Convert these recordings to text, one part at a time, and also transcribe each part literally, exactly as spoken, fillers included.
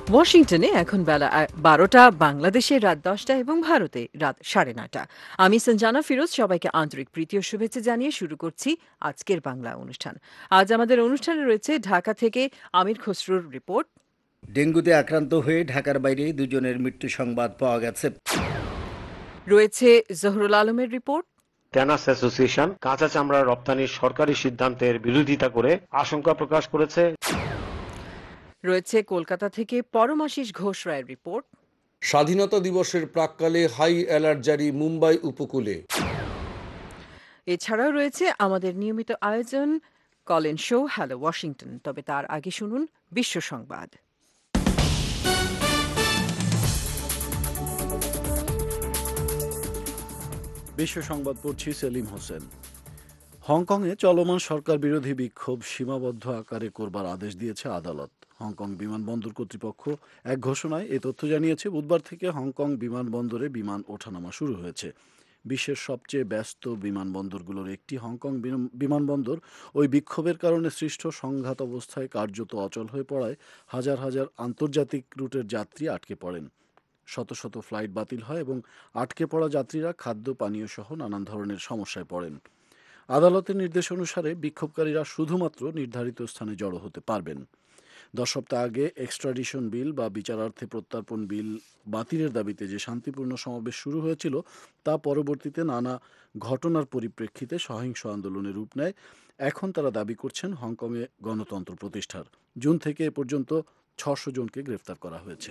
ওয়াশিংটনে এখন বেলা বারোটা, বাংলাদেশে রাত দশটা এবং ভারতে রাত সাড়ে নয়টা। আমি সঞ্জানা ফিরোজ সবাইকে আন্তরিক প্রীতি ও শুভেচ্ছা জানিয়ে শুরু করছি আজকের বাংলা অনুষ্ঠান। আজ আমাদের অনুষ্ঠানে রয়েছে ঢাকা থেকে আমির খসরুর রিপোর্ট। ডেঙ্গুতে আক্রান্ত হয়ে ঢাকার বাইরে দুজনের মৃত্যু সংবাদ পাওয়া গেছে। রয়েছে জহুরুল আলমের রিপোর্ট। ট্যানার্স অ্যাসোসিয়েশন কাঁচা চামড়া রপ্তানির সরকারি সিদ্ধান্তের বিরোধিতা করে আশঙ্কা প্রকাশ করেছে। রয়েছে কলকাতা থেকে পরমাশিস ঘোষ রায়ের রিপোর্ট। স্বাধীনতা দিবসের প্রাক্কালে হাই অ্যালার্ট জারি মুম্বাই উপকূলে। এছাড়াও রয়েছে আমাদের নিয়মিত আয়োজন কলেন শো হ্যালো ওয়াশিংটন। তবে তার আগে শুনুন বিশ্ব সংবাদ। বিশ্ব সংবাদ পড়ছি সেলিম হোসেন। হংকংয়ে চলমান সরকার বিরোধী বিক্ষোভ সীমাবদ্ধ আকারে করবার আদেশ দিয়েছে আদালত। হংকং বিমানবন্দর কর্তৃপক্ষ এক ঘোষণায় এ তথ্য জানিয়েছে। বুধবার থেকে হংকং বিমানবন্দরে বিমান ওঠানামা শুরু হয়েছে। বিশ্বের সবচেয়ে ব্যস্ত বিমানবন্দরগুলোর একটি হংকং বিমানবন্দর ওই বিক্ষোভের কারণে সৃষ্ট সংঘাত অবস্থায় কার্যত অচল হয়ে পড়ায় হাজার হাজার আন্তর্জাতিক রুটের যাত্রী আটকে পড়েন। শত শত ফ্লাইট বাতিল হয় এবং আটকে পড়া যাত্রীরা খাদ্য পানীয় সহ নানান ধরনের সমস্যায় পড়েন। আদালতের নির্দেশ অনুসারে বিক্ষোভকারীরা শুধুমাত্র নির্ধারিত স্থানে জড়ো হতে পারবেন। দশ সপ্তাহ আগে এক্সট্রাডিশন বিল বা বিচারার্থে প্রত্যর্পণ বিল বাতিলের দাবিতে যে শান্তিপূর্ণ সমাবেশ শুরু হয়েছিল তা পরবর্তীতে নানা ঘটনার পরিপ্রেক্ষিতে সহিংস আন্দোলনে রূপ নেয়। এখন তারা দাবি করছেন হংকংয়ে গণতন্ত্র প্রতিষ্ঠার। জুন থেকে এ পর্যন্ত ছশো জনকে গ্রেফতার করা হয়েছে।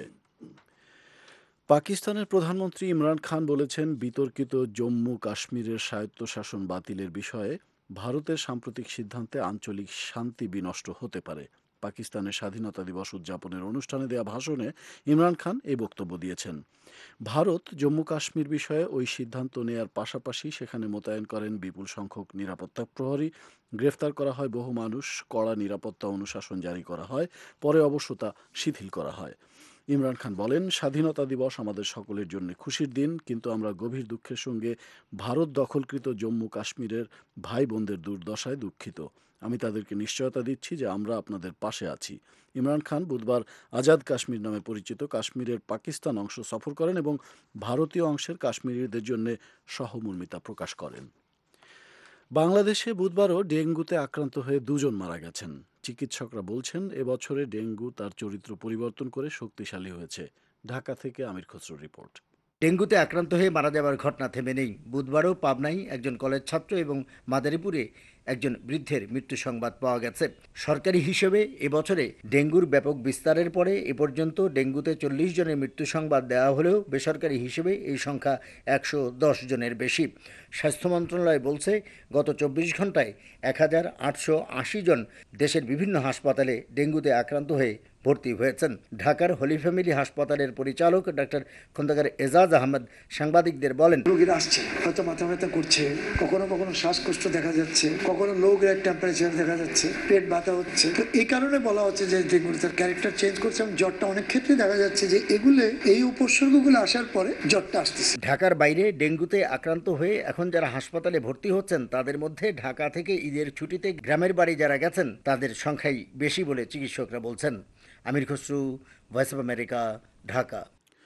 পাকিস্তানের প্রধানমন্ত্রী ইমরান খান বলেছেন, বিতর্কিত জম্মু কাশ্মীরের স্বায়ত্তশাসন বাতিলের বিষয়ে ভারতের সাম্প্রতিক সিদ্ধান্তে আঞ্চলিক শান্তি বিনষ্ট হতে পারে। পাকিস্তানের স্বাধীনতা দিবস উদযাপনের অনুষ্ঠানে দেয়া ভাষণে ইমরান খান এই বক্তব্য দিয়েছেন। ভারত জম্মু কাশ্মীর বিষয়ে ওই সিদ্ধান্ত নেয়ার পাশাপাশি সেখানে মোতায়েন করেন বিপুল সংখ্যক নিরাপত্তা প্রহরী, গ্রেফতার করা হয় বহু মানুষ, কড়া নিরাপত্তা অনুশাসন জারি করা হয়, পরে অবশ্য তা শিথিল করা হয়। ইমরান খান বলেন, স্বাধীনতা দিবস আমাদের সকলের জন্য খুশির দিন, কিন্তু আমরা গভীর দুঃখের সঙ্গে ভারত দখলকৃত জম্মু কাশ্মীরের ভাই বোনদের দুর্দশায় দুঃখিত। আমি তাদেরকে নিশ্চয়তা দিচ্ছি যে আমরা আপনাদের পাশে আছি। ইমরান খান বুধবার আজাদ কাশ্মীর নামে পরিচিত কাশ্মীরের পাকিস্তান অংশ সফর করেন এবং ভারতীয় অংশের কাশ্মীরিদের জন্য সহমর্মিতা প্রকাশ করেন। বাংলাদেশে বুধবারও ডেঙ্গুতে আক্রান্ত হয়ে দুজন মারা গেছেন। চিকিৎসকরা বলছেন, এবছরে ডেঙ্গু তার চরিত্র পরিবর্তন করে শক্তিশালী হয়েছে। ঢাকা থেকে আমির খসরুর রিপোর্ট। ডেঙ্গুতে আক্রান্ত হয়ে মারা যাওয়ার ঘটনা থেমে নেই। বুধবারও পাবনায় একজন কলেজ ছাত্র এবং মাদারীপুরে একজন বৃদ্ধের মৃত্যু সংবাদ পাওয়া গেছে। সরকারি হিসেবে এবছরে ডেঙ্গুর ব্যাপক বিস্তারের পরে এ পর্যন্ত ডেঙ্গুতে চল্লিশ জনের মৃত্যু সংবাদ দেওয়া হলেও বেসরকারি হিসেবে এই সংখ্যা একশো দশ জনের বেশি। স্বাস্থ্য মন্ত্রণালয় বলছে, গত চব্বিশ ঘন্টায় এক হাজার আটশো আশি জন দেশের বিভিন্ন হাসপাতালে ডেঙ্গুতে আক্রান্ত হয়ে ভর্তি হয়েছেন। ঢাকার হলি ফ্যামিলি হাসপাতালের পরিচালক ডাক্তার খন্দকার এজাজ আহমেদ সাংবাদিকদের বলেন, রোগীরা আসছে, হয়তো মাথা ব্যথা করছে, কখনো কখনো শ্বাসকষ্ট দেখা যাচ্ছে, কখনো লো গ্রেড টেম্পারেচার দেখা যাচ্ছে, পেট ব্যথা হচ্ছে। তো এই কারণে বলা হচ্ছে যে ডেঙ্গুর তার ক্যারেক্টার চেঞ্জ করছে এবং জ্বরটা অনেক ক্ষেত্রে দেখা যাচ্ছে যে এগুলো এই উপসর্গগুলো আসার পরে জ্বরটা আসতেছে। ঢাকার বাইরে ডেঙ্গুতে আক্রান্ত হয়ে এখন যারা হাসপাতালে ভর্তি হচ্ছেন তাদের মধ্যে ঢাকা থেকে ঈদের ছুটিতে গ্রামের বাড়ি যারা গেছেন তাদের সংখ্যাই বেশি বলে চিকিৎসকরা বলছেন। Amir Khasru, voice of America, Dhaka.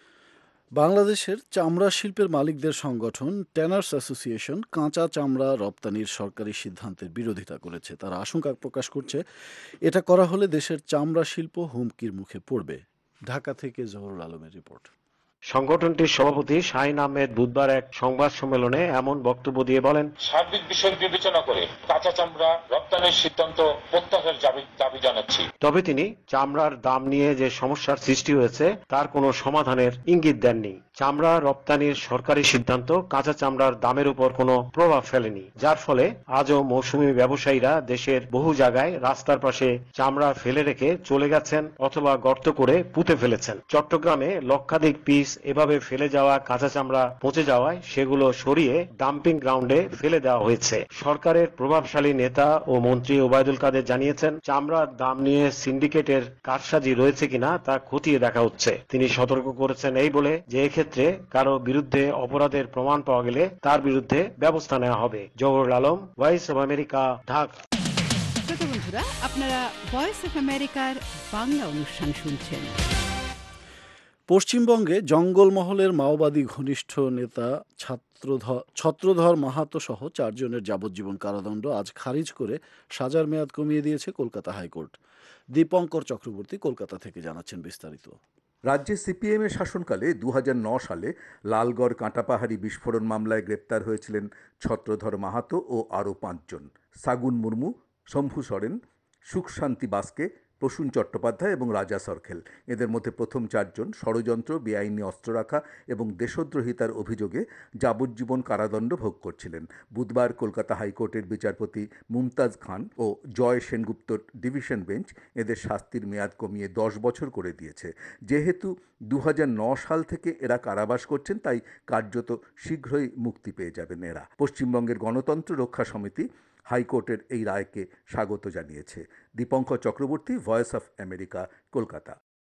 বাংলাদেশের চামড়া শিল্পের মালিকদের সংগঠন ট্যানার্স অ্যাসোসিয়েশন কাঁচা চামড়া রপ্তানির সরকারি সিদ্ধান্তের বিরোধিতা করেছে। তারা আশঙ্কা প্রকাশ করছে, এটা করা হলে দেশের চামড়া শিল্প হুমকির মুখে পড়বে। ঢাকা থেকে জহুরুল আলমের রিপোর্ট। সংগঠনটির সভাপতি শাহিন আহমেদ বুধবার এক সংবাদ সম্মেলনে এমন বক্তব্য দিয়ে বলেন, সার্বিক বিষয় বিবেচনা করে কাঁচা চামড়া রপ্তানির সিদ্ধান্ত প্রত্যাহারের দাবি জানাচ্ছি। তবে তিনি চামড়ার দাম নিয়ে যে সমস্যার সৃষ্টি হয়েছে তার কোনো সমাধানের ইঙ্গিত দেননি। চামড়া রপ্তানির সরকারি সিদ্ধান্ত কাঁচা চামড়ার দামের উপর কোনো প্রভাব ফেলেনি, যার ফলে আজও মৌসুমী ব্যবসায়ীরা দেশের বহু জায়গায় রাস্তার পাশে চামড়া ফেলে রেখে চলে গেছেন অথবা গর্ত করে পুঁতে ফেলেছেন। চট্টগ্রামে লক্ষাধিক পিস এভাবে ফেলে যাওয়া কাঁচা চামড়া পচে যাওয়ায় সেগুলো সরিয়ে ডাম্পিং গ্রাউন্ডে ফেলে দেওয়া হয়েছে। সরকারের প্রভাবশালী নেতা ও মন্ত্রী ওবায়দুল কাদের জানিয়েছেন, চামড়ার দাম নিয়ে সিন্ডিকেটের কারসাজি রয়েছে কিনা তা খতিয়ে দেখা হচ্ছে। তিনি সতর্ক করেছেন এই বলে যে এক্ষেত্রে কারো বিরুদ্ধে অপরাধের প্রমাণ পাওয়া গেলে তার বিরুদ্ধে ব্যবস্থা নেওয়া হবে। Zahurul Alam, voice of America, Dhaka. শ্রোতা বন্ধুরা, আপনারা ভয়েস অব আমেরিকার বাংলা অনুষ্ঠান শুনছেন। পশ্চিমবঙ্গে জঙ্গলমহলের মাওবাদী ঘনিষ্ঠ নেতা ছাত্রধর ছত্রধর মাহাতো সহ চারজনের যাবজ্জীবন কারাদণ্ড আজ খারিজ করে সাজার মেয়াদ কমিয়ে দিয়েছে কলকাতা হাইকোর্ট। দীপঙ্কর চক্রবর্তী কলকাতা থেকে জানাচ্ছেন বিস্তারিত। রাজ্যে সিপিএমের শাসনকালে দু হাজার ন সালে লালগড় কাঁটাপাহাড়ি বিস্ফোরণ মামলায় গ্রেপ্তার হয়েছিলেন ছত্রধর মাহাতো ও আরও পাঁচজন। সাগুন মুর্মু, শম্ভু সরেন, সুখশান্তি বাস্কে, প্রসূন চট্টোপাধ্যায় এবং রাজা সরখেল। এদের মধ্যে প্রথম চারজন ষড়যন্ত্র, বেআইনি অস্ত্র রাখা এবং দেশদ্রোহিতার অভিযোগে যাবজ্জীবন কারাদণ্ড ভোগ করছিলেন। বুধবার কলকাতা হাইকোর্টের বিচারপতি মুমতাজ খান ও জয় সেনগুপ্তর ডিভিশন বেঞ্চ এদের শাস্তির মেয়াদ কমিয়ে দশ বছর করে দিয়েছে। যেহেতু দু হাজার ন সাল থেকে এরা কারাবাস করছেন, তাই কার্যত শীঘ্রই মুক্তি পেয়ে যাবেন এরা। পশ্চিমবঙ্গের গণতন্ত্র রক্ষা সমিতি হাইকোর্টের এই রায়কে স্বাগত জানিয়েছে। Dipankar Chakraborty, voice of America, Kolkata.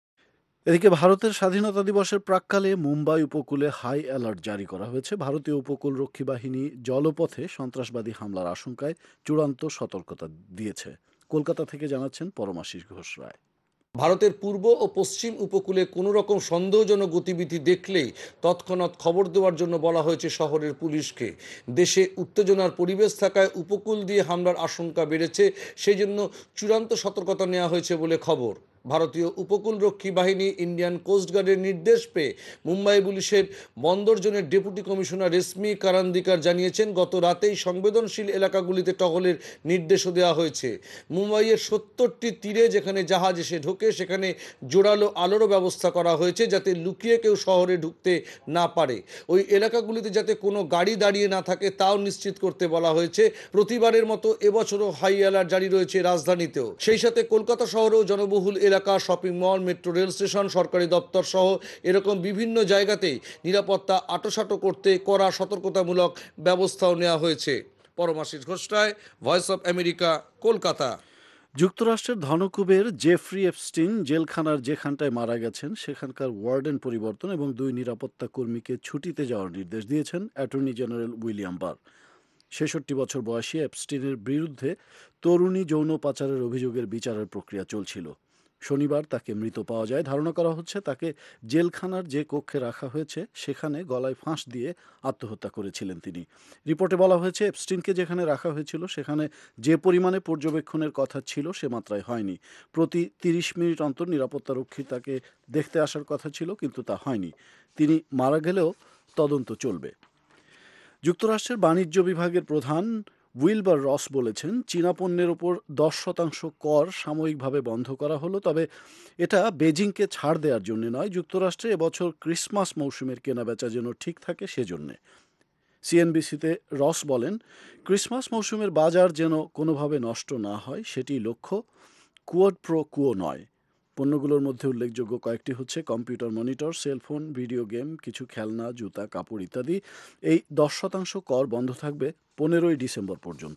এদিকে ভারতের স্বাধীনতা দিবসের প্রাক্কালে মুম্বাই উপকূলে হাই অ্যালার্ট জারি করা হয়েছে। ভারতীয় উপকূলরক্ষী বাহিনী জলপথে সন্ত্রাসবাদী হামলার আশঙ্কায় চূড়ান্ত সতর্কতা দিয়েছে। কলকাতা থেকে জানাচ্ছেন পরমাশিস ঘোষ রায়। ভারতের পূর্ব ও পশ্চিম উপকূলে কোনো রকম সন্দেহজনক গতিবিধি দেখলেই তৎক্ষণাৎ খবর দেওয়ার জন্য বলা হয়েছে শহরের পুলিশকে। দেশে উত্তেজনার পরিবেশ থাকায় উপকূল দিয়ে হামলার আশঙ্কা বেড়েছে, সেই জন্য চূড়ান্ত সতর্কতা নেওয়া হয়েছে বলে খবর। ভারতীয় উপকূলরক্ষী বাহিনী ইন্ডিয়ান কোস্টগার্ডের নির্দেশ পেয়ে মুম্বাই পুলিশের বন্দর জোনের ডেপুটি কমিশনার রেশমি কারান্দিকার জানিয়েছেন, গত রাতেই সংবেদনশীল এলাকাগুলিতে টহলের নির্দেশও দেওয়া হয়েছে। মুম্বাইয়ের সত্তরটি তীরে যেখানে জাহাজ এসে ঢোকে সেখানে জোরালো আলোরও ব্যবস্থা করা হয়েছে, যাতে লুকিয়ে কেউ শহরে ঢুকতে না পারে। ওই এলাকাগুলিতে যাতে কোনো গাড়ি দাঁড়িয়ে না থাকে তাও নিশ্চিত করতে বলা হয়েছে। প্রতিবারের মতো এবছরও হাই অ্যালার্ট জারি রয়েছে রাজধানীতেও। সেই সাথে কলকাতা শহরেও জনবহুল এলাকা, shopping mall, metro rail station, সরকারি দপ্তর সহ এরকম বিভিন্ন জায়গাতেই নিরাপত্তা আঁটোসাঁটো করতে কড়া সতর্কতামূলক ব্যবস্থাও নেওয়া হয়েছে। Paramashis Ghosh Roy, voice of America, Kolkata. যুক্তরাষ্ট্রের ধনকুবের জেফ্রি এপস্টিন জেলখানার যেখানটায় মারা গেছেন সেখানকার ওয়ার্ডেন পরিবর্তন এবং দুই নিরাপত্তা কর্মীকে ছুটিতে যাওয়ার নির্দেশ দিয়েছেন অ্যাটর্নি জেনারেল উইলিয়াম বার। ছেষট্টি বছর বয়সী এপস্টিনের বিরুদ্ধে তরুণী যৌন পাচারের অভিযোগের বিচারের প্রক্রিয়া চলছিল। শনিবার তাকে মৃত পাওয়া যায়। ধারণা করা হচ্ছে তাকে জেলখানার যে কক্ষে রাখা হয়েছে সেখানে গলায় ফাঁস দিয়ে আত্মহত্যা করেছিলেন তিনি। রিপোর্টে বলা হয়েছে, এপস্টিনকে যেখানে রাখা হয়েছিল সেখানে যে পরিমাণে পর্যবেক্ষণের কথা ছিল সে মাত্রায় হয়নি। প্রতি তিরিশ মিনিট অন্তর নিরাপত্তারক্ষী তাকে দেখতে আসার কথা ছিল, কিন্তু তা হয়নি। তিনি মারা গেলেও তদন্ত চলবে। যুক্তরাষ্ট্রের বাণিজ্য বিভাগের প্রধান উইলবার রস বলেছেন, চীনা পণ্যের ওপর দশ শতাংশ কর সাময়িকভাবে বন্ধ করা হলো, তবে এটা বেজিংকে ছাড় দেওয়ার জন্য নয়। যুক্তরাষ্ট্রে এবছর ক্রিসমাস মৌসুমের কেনাবেচা যেন ঠিক থাকে সেজন্যে। সিএনবিসিতে রস বলেন, ক্রিসমাস মৌসুমের বাজার যেন কোনোভাবে নষ্ট না হয় সেটি লক্ষ্য, কুয়োড প্রো কুয়ো নয়। পণ্যগুলোর মধ্যে উল্লেখযোগ্য কয়েকটি হচ্ছে computer, monitor, cellphone, video game, কিছু খেলনা, জুতা, কাপড় ইত্যাদি। এই দশ শতাংশ কর বন্ধ থাকবে পনেরোই ডিসেম্বর পর্যন্ত।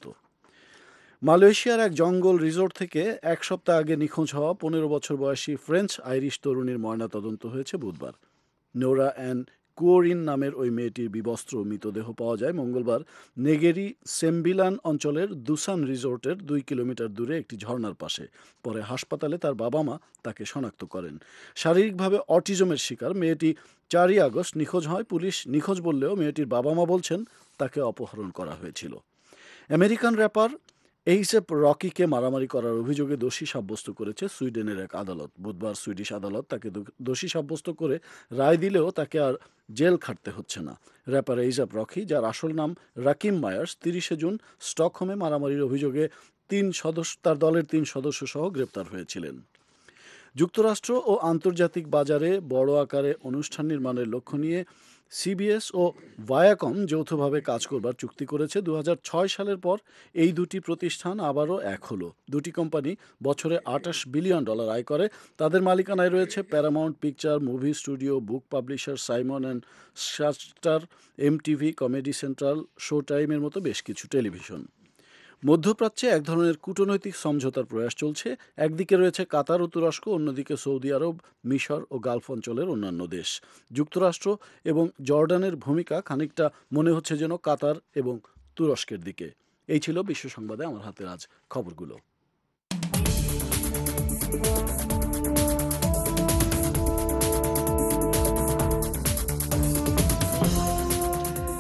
মালয়েশিয়ার এক জঙ্গল রিসোর্ট থেকে এক সপ্তাহ আগে নিখোঁজ হওয়া পনেরো বছর বয়সী ফ্রেঞ্চ আইরিশ তরুণীর ময়নাতদন্ত হয়েছে বুধবার। নোরা অ্যান কুয়োরিন নামের ওই মেয়েটির বিবস্ত্র মৃতদেহ পাওয়া যায় মঙ্গলবার নেগেরি সেম্বিলান অঞ্চলের দুসান রিসোর্টের দুই কিলোমিটার দূরে একটি ঝর্ণার পাশে। পরে হাসপাতালে তার বাবা মা তাকে শনাক্ত করেন। শারীরিকভাবে অটিজমের শিকার মেয়েটি চারই আগস্ট নিখোঁজ হয়। পুলিশ নিখোঁজ বললেও মেয়েটির বাবা মা বলছেন তাকে অপহরণ করা হয়েছিল। আমেরিকান র্যাপার এইসেপ রকিকে মারামারি করার অভিযোগে দোষী সাব্যস্ত করেছে সুইডেনের এক আদালত। বুধবার সুইডিশ আদালত তাকে দোষী সাব্যস্ত করে রায় দিলেও তাকে আর জেল খাটতে হচ্ছে না। র্যাপার এইসেপ রকি, যার আসল নাম রাকিম মায়ার্স, তিরিশে জুন স্টকহোমে মারামারির অভিযোগে তিন সদস্য তার দলের তিন সদস্য সহ গ্রেপ্তার হয়েছিলেন। যুক্তরাষ্ট্র ও আন্তর্জাতিক বাজারে বড় আকারে অনুষ্ঠান নির্মাণের লক্ষ্য নিয়ে সিবিএস ও ভায়াকম যৌথভাবে কাজ করবার চুক্তি করেছে। দু হাজার ছয় সালের পর এই দুটি প্রতিষ্ঠান আবারও এক হলো। দুটি কোম্পানি বছরে আটাশ বিলিয়ন ডলার আয় করে। তাদের মালিকানায় রয়েছে Paramount picture, movie studio, book publisher Simon and Schuster, MTV, comedy central, show টাইমের মতো বেশ কিছু টেলিভিশন। মধ্যপ্রাচ্যে এক ধরনের কূটনৈতিক সমঝোতার প্রয়াস চলছে। একদিকে রয়েছে কাতার ও তুরস্ক, অন্যদিকে সৌদি আরব, মিশর ও গালফ অঞ্চলের অন্যান্য দেশ। যুক্তরাষ্ট্র এবং জর্ডানের ভূমিকা খানিকটা মনে হচ্ছে যেন কাতার এবং তুরস্কের দিকে। এই ছিল বিশ্ব সংবাদে আমার হাতের আজ খবরগুলো।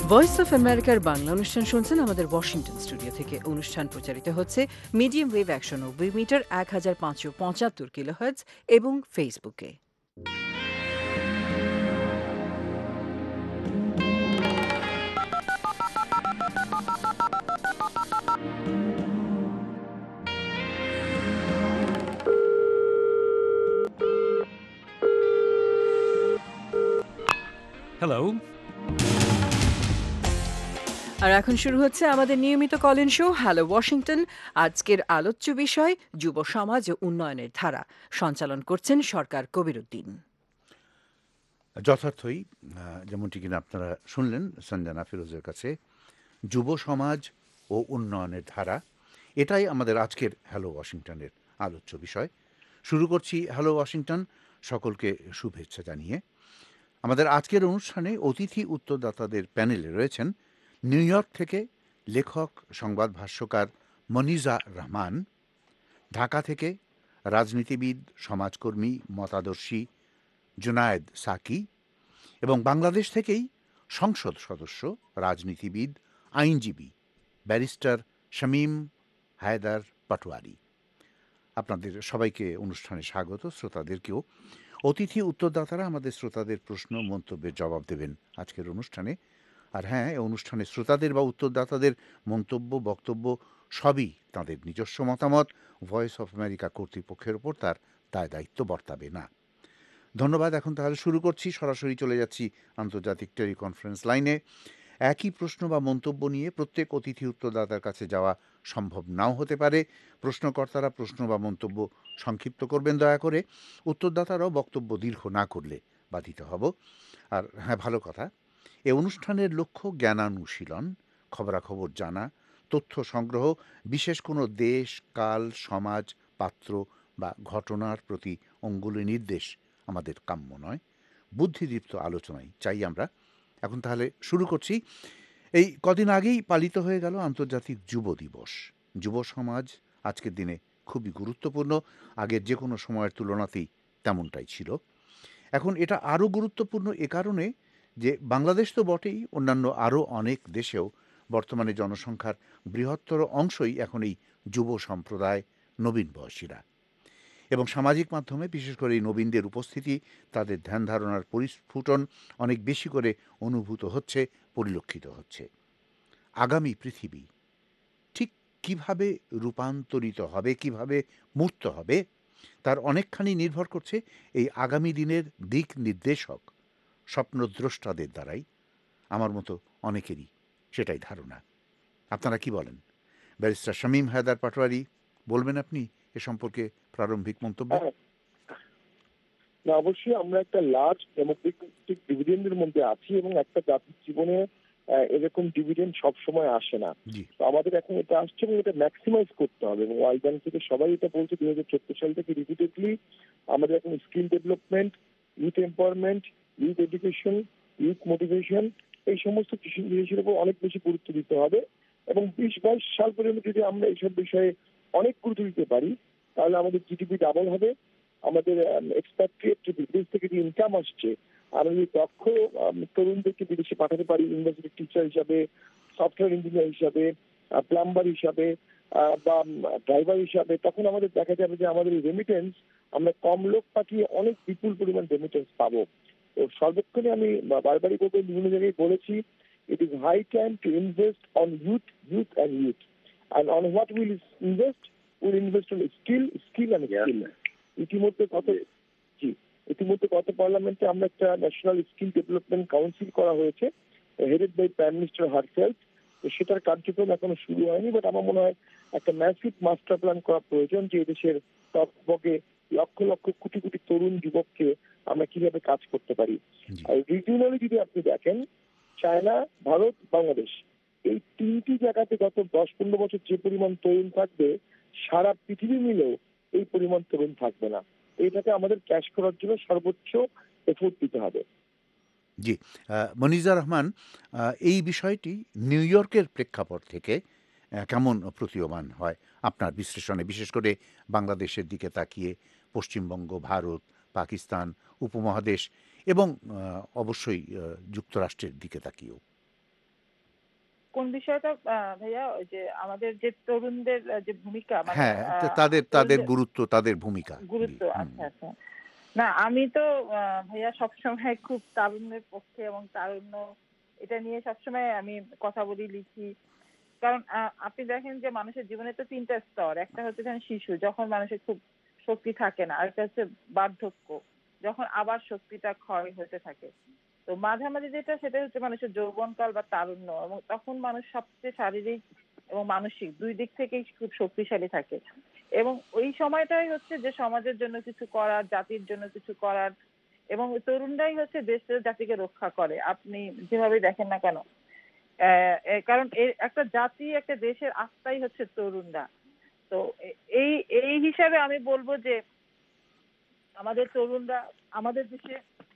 ভয়েস অফ আমেরিকার বাংলা অনুষ্ঠান শুনছেন আমাদের ওয়াশিংটন স্টুডিও থেকে। অনুষ্ঠান প্রচারিত হচ্ছে মিডিয়াম ওয়েভ একশো নব্বই মিটার এক হাজার পাঁচশো পঁচাত্তর কিলোহার্টজ এবং ফেসবুকে। Hello. আর এখন শুরু হচ্ছে আমাদের নিয়মিত কলিন শো হ্যালো ওয়াশিংটন। আজকের আলোচ্য বিষয় যুব সমাজ ও উন্নয়নের ধারা। সঞ্চালন করছেন সরকার কবিরউদ্দিন। যথার্থই যেমনটি কিনা আপনারা শুনলেন সঞ্জানা ফিরোজের কাছে, যুব সমাজ ও উন্নয়নের ধারা, এটাই আমাদের আজকের হ্যালো ওয়াশিংটনের আলোচ্য বিষয়। শুরু করছি হ্যালো ওয়াশিংটন সকলকে শুভেচ্ছা জানিয়ে। আমাদের আজকের অনুষ্ঠানে অতিথি উত্তরদাতাদের প্যানেলে রয়েছেন নিউ ইয়র্ক থেকে লেখক সংবাদ ভাষ্যকার মনিজা রহমান, ঢাকা থেকে রাজনীতিবিদ সমাজকর্মী মতাদর্শী জুনায়েদ সাকি, এবং বাংলাদেশ থেকেই সংসদ সদস্য রাজনীতিবিদ আইনজীবী ব্যারিস্টার শামীম হায়দার পাটোয়ারি। আপনাদের সবাইকে অনুষ্ঠানে স্বাগত। শ্রোতাদেরকেও। অতিথি উত্তরদাতারা আমাদের শ্রোতাদের প্রশ্ন মন্তব্যের জবাব দেবেন আজকের অনুষ্ঠানে। আর হ্যাঁ, এই অনুষ্ঠানে শ্রোতাদের বা উত্তরদাতাদের মন্তব্য বক্তব্য সবই তাদের নিজস্ব মতামত, ভয়েস অফ আমেরিকা কর্তৃপক্ষের ওপর তার দায় দায়িত্ব বর্তাবে না। ধন্যবাদ। এখন তাহলে শুরু করছি, সরাসরি চলে যাচ্ছি আন্তর্জাতিক টেলিকনফারেন্স লাইনে। একই প্রশ্ন বা মন্তব্য নিয়ে প্রত্যেক অতিথি উত্তরদাতার কাছে যাওয়া সম্ভব নাও হতে পারে। প্রশ্নকর্তারা প্রশ্ন বা মন্তব্য সংক্ষিপ্ত করবেন দয়া করে। উত্তরদাতারাও বক্তব্য দীর্ঘ না করলে বাধিত হব। আর হ্যাঁ, ভালো কথা, এ অনুষ্ঠানের লক্ষ্য জ্ঞানানুশীলন, খবরাখবর জানা, তথ্য সংগ্রহ, বিশেষ কোনো দেশ, কাল, সমাজ, পাত্র বা ঘটনার প্রতি অঙ্গুলি নির্দেশ আমাদের কাম্য নয়। বুদ্ধিদীপ্ত আলোচনায় চাই আমরা। এখন তাহলে শুরু করছি। এই কদিন আগেই পালিত হয়ে গেল আন্তর্জাতিক যুব দিবস। যুব সমাজ আজকের দিনে খুবই গুরুত্বপূর্ণ। আগের যে কোনো সময়ের তুলনাতেই তেমনটাই ছিল। এখন এটা আরও গুরুত্বপূর্ণ এ কারণে যে বাংলাদেশ তো বটেই, অন্যান্য আরও অনেক দেশেও বর্তমানে জনসংখ্যার বৃহত্তর অংশই এখন এই যুব সম্প্রদায়, নবীন বয়সীরা। এবং সামাজিক মাধ্যমে বিশেষ করে এই নবীনদের উপস্থিতি, তাদের ধ্যান ধারণার পরিস্ফুটন অনেক বেশি করে অনুভূত হচ্ছে, পরিলক্ষিত হচ্ছে। আগামী পৃথিবী ঠিক কিভাবে রূপান্তরিত হবে, কিভাবে মূর্ত হবে, তার অনেকখানি নির্ভর করছে এই আগামী দিনের দিক নির্দেশক স্বপ্নদ্রষ্টাদের দ্বারাই। আমার মতো অনেকেরই সেটাই ধারণা। আপনারা কি বলেন? ব্যারিস্টার শামীম হায়দার পাটোয়ারি, বলবেন আপনি এ সম্পর্কে প্রারম্ভিক মন্তব্য? না, অবশ্যই আমরা একটা লার্জ ডেমোক্রেটিক ডিভিডেন্ডের মধ্যে আছি এবং একটা জাতির জীবনে এরকম ডিভিডেন্ড সবসময় আসে না। তো আমাদের এখন এটা আসছে এবং এটা ম্যাক্সিমাইজ করতে হবে। এবং ওয়ার্ল্ড ব্যাংক থেকে সবাই এটা বলছে দুই হাজার চোদ্দ সাল থেকে রিপিটেডলি আমাদের এখন skill development, youth empowerment, youth education, youth motivation, এই সমস্ত জিনিসের উপর অনেক বেশি গুরুত্ব দিতে হবে। এবং বিশ বাইশ সাল পর্যন্ত যদি আমরা এইসব বিষয়ে অনেক গুরুত্ব দিতে পারি, তাহলে আমাদের জিডিপি ডাবল হবে। আমাদের এক্সপ্যাট্রিয়েট যে বিদেশ থেকে যে ইনকাম আসছে, আমরা যদি দক্ষ তরুণদেরকে বিদেশে পাঠাতে পারি ইউনিভার্সিটি টিচার হিসাবে, সফটওয়্যার ইঞ্জিনিয়ার হিসাবে, প্লাম্বার হিসাবে বা ড্রাইভার হিসাবে, তখন আমাদের দেখা যাবে যে আমাদের রেমিটেন্স, আমরা কম লোক পাঠিয়ে অনেক বিপুল পরিমাণ রেমিটেন্স পাবো। তো সর্বক্ষণে আমি বারবারই বলতে বিভিন্ন জায়গায় বলেছি, it is high time to invest on youth, youth and youth. And on what will invest? We'll invest on skill, skill and skill. ইতিমধ্যে কত জি ইতিমধ্যে গত পার্লামেন্টে আমরা একটা ন্যাশনাল স্কিল ডেভেলপমেন্ট কাউন্সিল করা হয়েছে, headed by prime minister herself. তো সেটার কার্যক্রম এখনো শুরু হয়নি, বাট আমার মনে হয় একটা ম্যাসিভ মাস্টার প্ল্যান করা প্রয়োজন, যে দেশের টপবগে লক্ষ লক্ষ কোটি কোটি তরুণ যুবককে আমরা কিভাবে কাজ করতে পারি। আর রিজিওনালি যদি আপনি দেখেন, চায়না, ভারত, বাংলাদেশ, এই তিনটি জায়গাতে গত দশ পনেরো বছর যে পরিমাণ তরুণ থাকবে, সারা পৃথিবী মিলেও এই পরিমাণ তরুণ থাকবে না। এইটাকে আমাদের ক্যাশ করার জন্য সর্বোচ্চ এফোর্ট দিতে হবে। জি, মনিজা রহমান, এই বিষয়টি নিউ ইয়র্কের প্রেক্ষাপট থেকে কেমন প্রতীয়মান হয় আপনার বিশ্লেষণে, বিশেষ করে বাংলাদেশের দিকে তাকিয়ে, পশ্চিমবঙ্গ, ভারত, পাকিস্তান, উপমহাদেশ এবং অবশ্যই যুক্তরাষ্ট্রের দিকে তাকিয়েও? কোন বিষয়টা আহ, ভাইয়া? ওই যে আমাদের যে তরুণদের আহ, যে ভূমিকা, মানে হ্যাঁ, তা- আহ, তাদের তাদের তরুণদের গুরুত্ব, তাদের ভূমিকা। জি, গুরুত্ব। হুম। আচ্ছা আচ্ছা। না, আমি তো আহ, ভাইয়া সবসময় খুব তারুণ্যের পক্ষে, এবং তারুণ্য এটা নিয়ে সবসময় আমি কথা বলি, লিখি। কারণ আহ, আপনি দেখেন যে মানুষের জীবনে তো তিনটা স্তর। একটা হচ্ছে ধরেন শিশু, যখন মানুষের খুব শক্তি থাকে না। আরেকটা হচ্ছে বার্ধক্য, যখন আবার শক্তিটা ক্ষয় হতে থাকে। তো মাঝামাঝি যেটা, সেটা হচ্ছে মানুষের যৌবনকাল বা তারুণ্য, এবং তখন মানুষ সবচেয়ে শারীরিক এবং মানসিক দুই দিক থেকেই খুব শক্তিশালী থাকে। এবং ওই সময়টাই হচ্ছে যে সমাজের জন্য কিছু করার, জাতির জন্য কিছু করার, এবং ওই তরুণরাই হচ্ছে দেশের জাতিকে রক্ষা করে, আপনি যেভাবে দেখেন না কেন। আহ, এ কারণ এ একটা জাতি, একটা দেশের আস্থাই হচ্ছে তরুণরা। তো এ- এই এই হিসাবে আমি বলবো যে আমাদের তরুণরা আমাদের দেশে।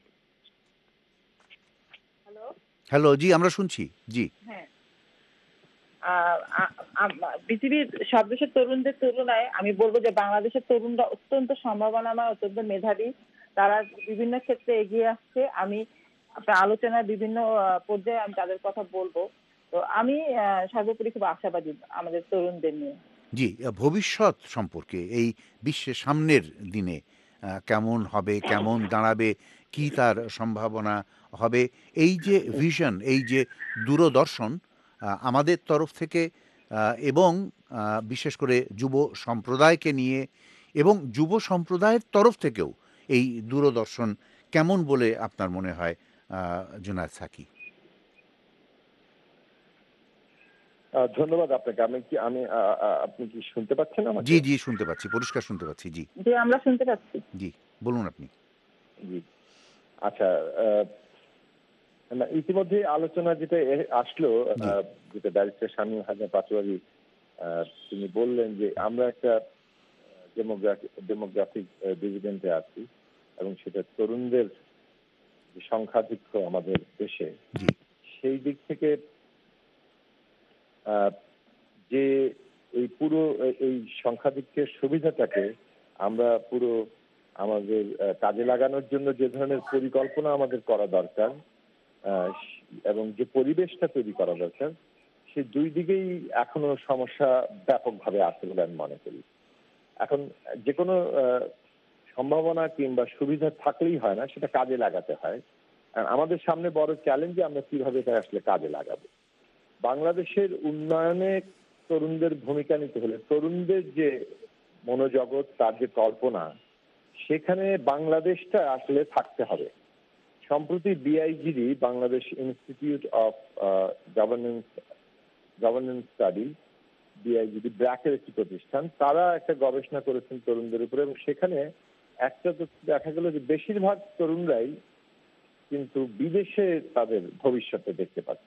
হ্যালো। হ্যালো, জি আমরা শুনছি। জি। হ্যাঁ। আহ, আ- আ- পৃথিবীর সব দেশের তরুণদের তুলনায় আমি বলবো যে বাংলাদেশের তরুণরা অত্যন্ত সম্ভাবনাময়, অত্যন্ত মেধাবী। তারা বিভিন্ন ক্ষেত্রে এগিয়ে আসছে। আমি আপনার আলোচনার বিভিন্ন আহ, পর্যায়ে আমি তাদের কথা বলবো। তো আমি আহ, সর্বোপরি খুব আশাবাদী আমাদের তরুণদের নিয়ে। জি, আ ভবিষ্যৎ সম্পর্কে এই বিশ্বের সামনের দিনে আ কেমন হবে, কেমন দাঁড়াবে, কি তার সম্ভাবনা হবে, এই যে ভিশন, এই যে দূরদর্শন আ আমাদের তরফ থেকে আ এবং আ বিশেষ করে যুব সম্প্রদায়কে নিয়ে এবং যুব সম্প্রদায়ের তরফ থেকেও এই দূরদর্শন কেমন বলে আপনার মনে হয় আ জুনায়েদ সাকি? আহ, ধন্যবাদ আপনাকে। আমি কি আমি আহ, আহ, আপনি কি শুনতে পাচ্ছেন জি, আমাকে? জি শুনতে পাচ্ছি, পরিষ্কার শুনতে পাচ্ছি। জি, যে আমরা শুনতে পাচ্ছি। জি বলুন আপনি। জি। আচ্ছা, আহ, না, ইতিমধ্যে আলোচনা যেটা এ- আসলো, জি, আহ, যেটা ব্যারিস্টার শামীম হাসান পাটোয়ারি আহ, তিনি বললেন যে আমরা একটা ডেমোগ্রাফিক ডেমোগ্রাফিক ডিভিডেন্টে আছি, এবং সেটা তরুণদের যে সংখ্যাধিক্য আমাদের দেশে, জি, সেই দিক থেকে আহ, যে এই পুরো এ- এই সংখ্যাধিক্যের সুবিধাটাকে আমরা পুরো আমাদের আহ, কাজে লাগানোর জন্য যে ধরনের পরিকল্পনা আমাদের করা দরকার, আহ, এবং যে পরিবেশটা তৈরি করা দরকার, সে দুই দিকেই এখনো সমস্যা ব্যাপকভাবে আছে বলে আমি মনে করি। এখন যে কোনো আহ, সম্ভাবনা কিংবা সুবিধা থাকলেই হয় না, সেটা কাজে লাগাতে হয়। আর আমাদের সামনে বড় চ্যালেঞ্জ যে আমরা কিভাবে এটা আসলে কাজে লাগাবো। বাংলাদেশের উন্নয়নে তরুণদের ভূমিকা নিতে হলে তরুণদের যে মনোজগৎ, তার যে কল্পনা, সেখানে বাংলাদেশটা আসলে থাকতে হবে। সম্প্রতি BIGD, Bangladesh institute of governance governance study, BIGD ব্র্যাকের একটি প্রতিষ্ঠান, তারা একটা গবেষণা করেছেন তরুণদের উপরে, এবং সেখানে একটা তো দেখা গেল যে বেশিরভাগ তরুণরাই কিন্তু বিদেশে তাদের ভবিষ্যতে দেখতে পাচ্ছে।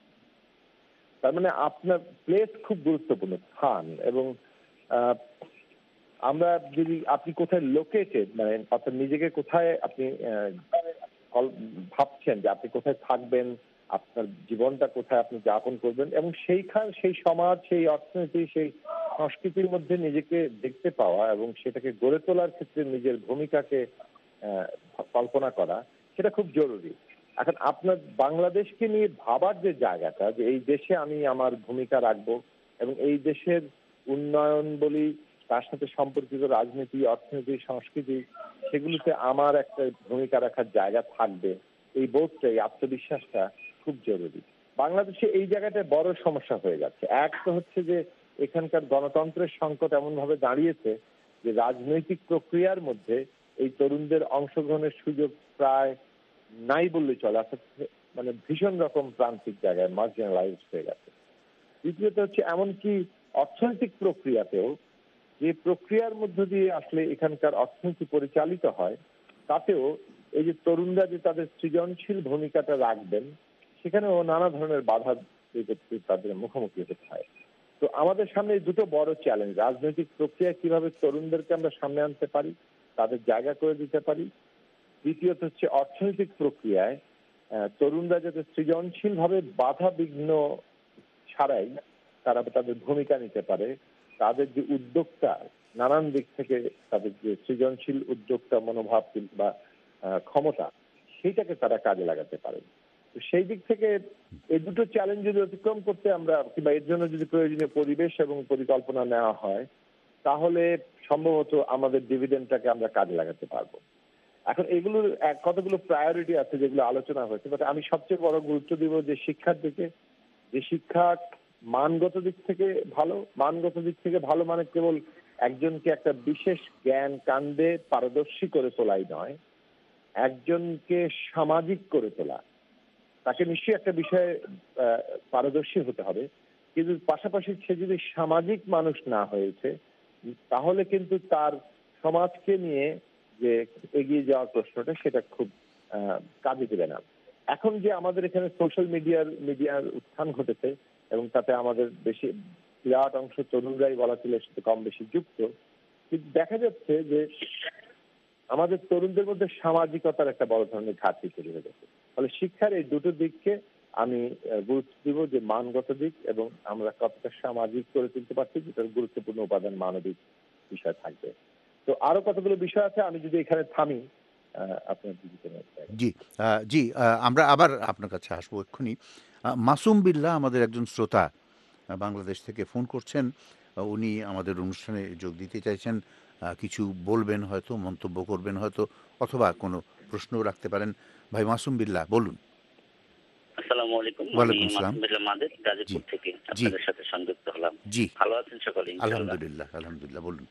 তার মানে আপনার প্লেস খুব গুরুত্বপূর্ণ, স্থান। এবং আহ, আমরা যদি, আপনি কোথায় লোকেটেড, মানে অর্থাৎ নিজেকে কোথায় আপনি আহ, কল- ভাবছেন যে আপনি কোথায় থাকবেন, আপনার জীবনটা কোথায় আপনি যাপন করবেন, এবং সেইখান সেই সমাজ, সেই অর্থনীতি, সেই সংস্কৃতির মধ্যে নিজেকে দেখতে পাওয়া এবং সেটাকে গড়ে তোলার ক্ষেত্রে নিজের ভূমিকাকে আহ, কল্পনা করা, সেটা খুব জরুরি। এখন আপনার বাংলাদেশকে নিয়ে ভাবার যে জায়গাটা, যে এই দেশে আমি আমার ভূমিকা রাখবো, এবং এই দেশের উন্নয়ন বলি, তার সাথে সম্পর্কিত রাজনীতি, অর্থনীতি, সংস্কৃতি, সেগুলোতে আমার একটা ভূমিকা রাখার জায়গা থাকবে, এই বোধটা, এই আত্মবিশ্বাসটা খুব জরুরি। বাংলাদেশে এই জায়গাটায় বড় সমস্যা হয়ে যাচ্ছে। এক তো হচ্ছে যে এখানকার গণতন্ত্রের সংকট এমন ভাবে দাঁড়িয়েছে যে রাজনৈতিক প্রক্রিয়ার মধ্যে এই তরুণদের অংশগ্রহণের সুযোগ প্রায় নাই বললেই চলে, অর্থাৎ মানে ভীষণ রকম প্রান্তিক জায়গায় মার্জিনালাইজ হয়ে গেছে। দ্বিতীয়ত হচ্ছে এমনকি অর্থনৈতিক প্রক্রিয়াতেও, যে প্রক্রিয়ার মধ্য দিয়ে আসলে এখানকার অর্থনীতি পরিচালিত হয়, তাতেও এই যে তরুণরা যে তাদের সৃজনশীল ভূমিকাটা রাখবেন, সেখানেও নানা ধরনের বাধা বিপত্তি তাদের মুখোমুখি হতে হয়। তো আমাদের সামনে এই দুটো বড় চ্যালেঞ্জ, রাজনৈতিক প্রক্রিয়া কিভাবে তরুণদেরকে আমরা সামনে আনতে পারি, তাদের জায়গা করে দিতে পারি। দ্বিতীয়ত হচ্ছে অর্থনৈতিক প্রক্রিয়ায় আহ, তরুণরা যাতে সৃজনশীল ভাবে বাধা বিঘ্ন ছাড়াই তারা তাদের ভূমিকা নিতে পারে, তাদের যে উদ্যোক্তা, নানান দিক থেকে তাদের যে সৃজনশীল উদ্যোক্তা মনোভাব কিংবা আহ, ক্ষমতা, সেইটাকে তারা কাজে লাগাতে পারে। তো সেই দিক থেকে এই দুটো চ্যালেঞ্জ যদি অতিক্রম করতে আমরা কিংবা এর জন্য যদি প্রয়োজনীয় পরিবেশ এবং পরিকল্পনা নেওয়া হয়, তাহলে সম্ভবত আমাদের ডিভিডেন্ডটাকে আমরা কাজে লাগাতে পারবো। এখন এগুলোর এক কতগুলো প্রায়োরিটি আছে যেগুলো আলোচনা হয়েছে, বাট আমি সবচেয়ে বড় গুরুত্ব দিব যে শিক্ষার দিকে। যে শিক্ষা মানগত দিক থেকে ভালো, মানগত দিক থেকে ভালো মানে কেবল একজনকে একটা বিশেষ জ্ঞান কাণ্ডে পারদর্শী করে তোলাই নয়, একজনকে সামাজিক করে তোলা। তাকে নিশ্চয়ই একটা বিষয়ে পারদর্শী হতে হবে, কিন্তু পাশাপাশি সে যদি সামাজিক মানুষ না হয়েছে, তাহলে কিন্তু তার সমাজকে নিয়ে যে এগিয়ে যাওয়ার প্রশ্নটা সেটা খুব কাজে দেবে না। এখন যে আমাদের এখানে সোশ্যাল মিডিয়ার মিডিয়ার উত্থান ঘটেছে এবং তাতে আমাদের বেশি বিরাট অংশ তরুণরাই বলা ছিল সাথে কম বেশি যুক্ত, কিন্তু দেখা যাচ্ছে যে আমাদের তরুণদের মধ্যে সামাজিকতার একটা বড় ধরনের ঘাটতি তৈরি হয়ে গেছে। ফলে শিক্ষার এই দুটো দিককে আমি গুরুত্ব দিব, যে মানগত দিক এবং আমরা কতটা সামাজিক করে তুলতে পারছি, যেটার গুরুত্বপূর্ণ উপাদান মানবিক বিষয় থাকবে। তো আরো কতগুলো বিষয় আছে, আমি যদি এখানে থামি আপনার জি জি আমরা আবার আপনার কাছে আসবো এক্ষুনি। মাসুম বিল্লাহ আমাদের একজন শ্রোতা বাংলাদেশ থেকে ফোন করছেন, উনি আমাদের অনুষ্ঠানে যোগ দিতে চাইছেন, কিছু বলবেন হয়তো, মন্তব্য করবেন হয়তো, অথবা কোনো প্রশ্ন রাখতে পারেন। ভাই মাসুম বিল্লাহ বলুন। আসসালামু আলাইকুম, আমি মাসুম বিল্লাহ মাদের গাজীপুর থেকে আপনাদের সাথে সংযুক্ত হলাম। জি, ভালো আছেন সকলে? আলহামদুলিল্লাহ আলহামদুলিল্লাহ বলুন।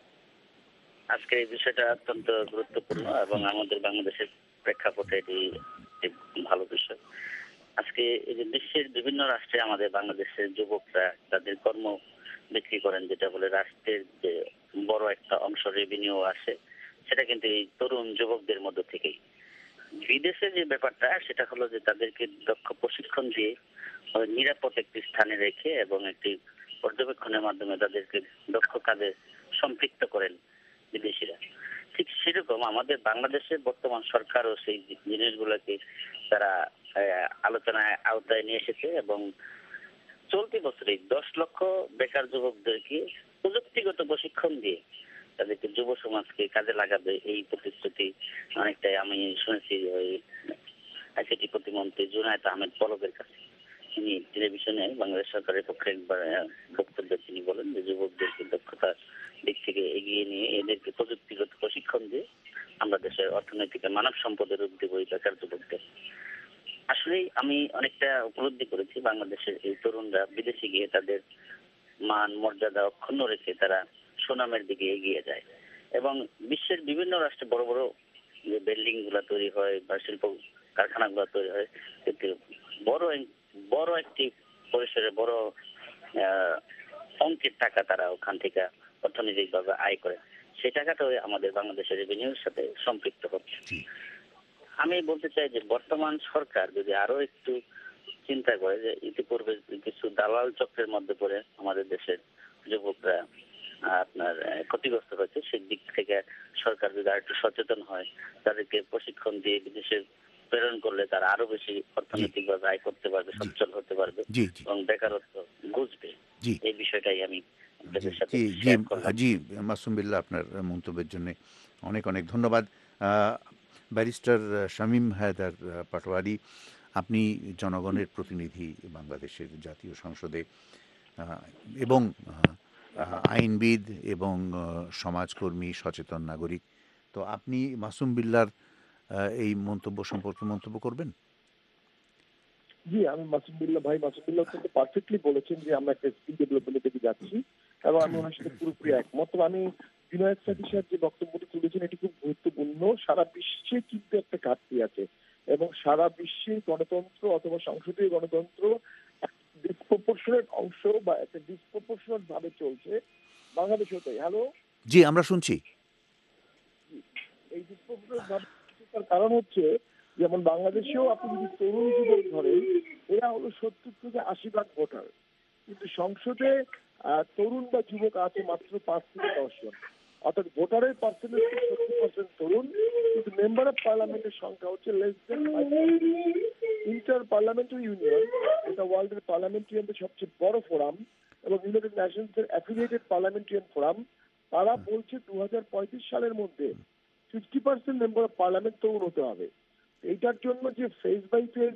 আজকে এই বিষয়টা অত্যন্ত গুরুত্বপূর্ণ এবং আমাদের বাংলাদেশের প্রেক্ষাপটে এটি ভালো বিষয়। আজকে এই যে বিশ্বের বিভিন্ন রাষ্ট্রে আমাদের বাংলাদেশের যুবকরা তাদের কর্ম বিক্রি করেন, যেটা বলে রাষ্ট্রের যে বড় একটা অংশ রেভিনিউ আসে, সেটা কিন্তু এই তরুণ যুবকদের মধ্য থেকেই। বিদেশে যে ব্যাপারটা সেটা হলো যে তাদেরকে দক্ষ প্রশিক্ষণ দিয়ে নিরাপদ একটি স্থানে রেখে এবং একটি পর্যবেক্ষণের মাধ্যমে তাদেরকে দক্ষ কাজে সম্পৃক্ত করেন বিদেশিরা। ঠিক সেরকম আমাদের বাংলাদেশের বর্তমান সরকারও সেই জিনিসগুলোকে তারা আলোচনায় আওতায় নিয়ে এসেছে এবং চলতি বছরে দশ লক্ষ বেকার যুবকদেরকে প্রযুক্তিগত প্রশিক্ষণ দিয়ে তাদেরকে যুব সমাজকে কাজে লাগাবে এই প্রতিশ্রুতি অনেকটাই আমি শুনেছি ওই আইসিটি প্রতিমন্ত্রী জুনায়েদ আহমেদ পলকের কাছে। তিনি টেলিভিশনে বাংলাদেশ সরকারের পক্ষে একবার বক্তব্যে তিনি বলেন যে যুবকদেরকে দক্ষতার দিক থেকে এগিয়ে নিয়ে এদেরকে প্রযুক্তিগত প্রশিক্ষণ দিয়ে আমরা দেশের অর্থনৈতিক মানব সম্পদের রূপ দেব এই বেকার যুবকদের। আসলে আমি অনেকটা উপলব্ধি করেছি বাংলাদেশের এই তরুণরা বিদেশে গিয়ে তাদের মান মর্যাদা অক্ষুণ্ণ রেখে তারা সুনামের দিকে এগিয়ে যায় এবং বিশ্বের বিভিন্ন রাষ্ট্রে বড় বড় যে বিল্ডিং গুলা তৈরি হয় বা শিল্প কারখানা গুলা তৈরি হয়, বড় বড় একটি পরিসরে বড় অঙ্কের টাকা তারা ওখান থেকে অর্থনৈতিক ভাবে আয় করে। সেই টাকাটা আমাদের বাংলাদেশের রেভিনিউর সাথে সম্পৃক্ত হচ্ছে। আমি বলতে চাই যে বর্তমান সরকার যদি আরো একটু চিন্তা করে, যে ইতিপূর্বে কিছু দালাল চক্রের মধ্যে পড়ে আমাদের দেশের যুবকরা আপনার ক্ষতিগ্রস্ত হয়েছে, সেই দিক থেকে সরকার যদি আর একটু সচেতন হয়, তাদেরকে প্রশিক্ষণ দিয়ে বিদেশে প্রেরণ করলে তারা আরো বেশি অর্থনৈতিক ভাবে আয় করতে পারবে, সচ্ছল হতে পারবে এবং বেকারত্ব ঘুচবে। এই বিষয়টাই আমি আপনাদের সাথে শেয়ার করলাম। জি মাসুম বিল্লাহ, আপনার মন্তব্যের জন্য অনেক অনেক ধন্যবাদ। ব্যারিস্টার শামীম হায়দার পাটোয়ারি, আপনি জনগণের প্রতিনিধি বাংলাদেশের জাতীয় সংসদে এবং আইনবিদ এবং সমাজকর্মী, সচেতন নাগরিক। তো আপনি মাসুম বিল্লাহর এই মন্তব্য সম্পর্কে মন্তব্য করবেন? জি, আমি মাসুম বিল্লাহ ভাই মাসুম বিল্লাহ কিন্তু পারফেক্টলি বলেছেন যে আমরা একটা স্কিল ডেভেলপমেন্টের দিকে যাচ্ছি এবং আমি ওনার সাথে পুরোপুরি একমত। আমি বিনয় সাথী সাহেব যে বক্তব্যটি তুলেছেন এটি খুব গুরুত্বপূর্ণ। সারা বিশ্বে কিন্তু একটা ঘাটতি আছে এবং সারা বিশ্বে গণতন্ত্র অথবা সংসদীয় গণতন্ত্র ডিসপ্রপোর্শনেট অংশ বা একটা ডিসপ্রপোর্শনেট ভাবে চলছে। বাংলাদেশেও তাই। হ্যালো, জি আমরা শুনছি। এই ডিসপ্রপোর্শনেট ভাবে তার কারণ হচ্ছে, যেমন বাংলাদেশেও আপনি যদি তরুণ যুবক ধরেন, এরা হলো সত্তর থেকে আশি ভাগ ভোটার, কিন্তু সংসদে তরুণ বা যুবক আছে মাত্র পাঁচ থেকে দশ জন। অর্থাৎ ভোটারের পার্সেন্টেজ সত্তর পার্সেন্ট তরুণ, কিন্তু মেম্বার অফ পার্লামেন্টের সংখ্যা হচ্ছে less than five percent. Inter parliamentary union, এটা ওয়ার্ল্ডের পার্লামেন্টারিয়ানদের সবচেয়ে বড় ফোরাম এবং ইউনাইটেড নেশনসের অ্যাফিলিয়েটেড পার্লামেন্টারিয়ান ফোরাম, তারা বলছে দু হাজার পঁয়ত্রিশ সালের মধ্যে fifty percent member of parliament তরুণ হতে হবে। এইটার জন্য যে ফেজ বাই ফেজ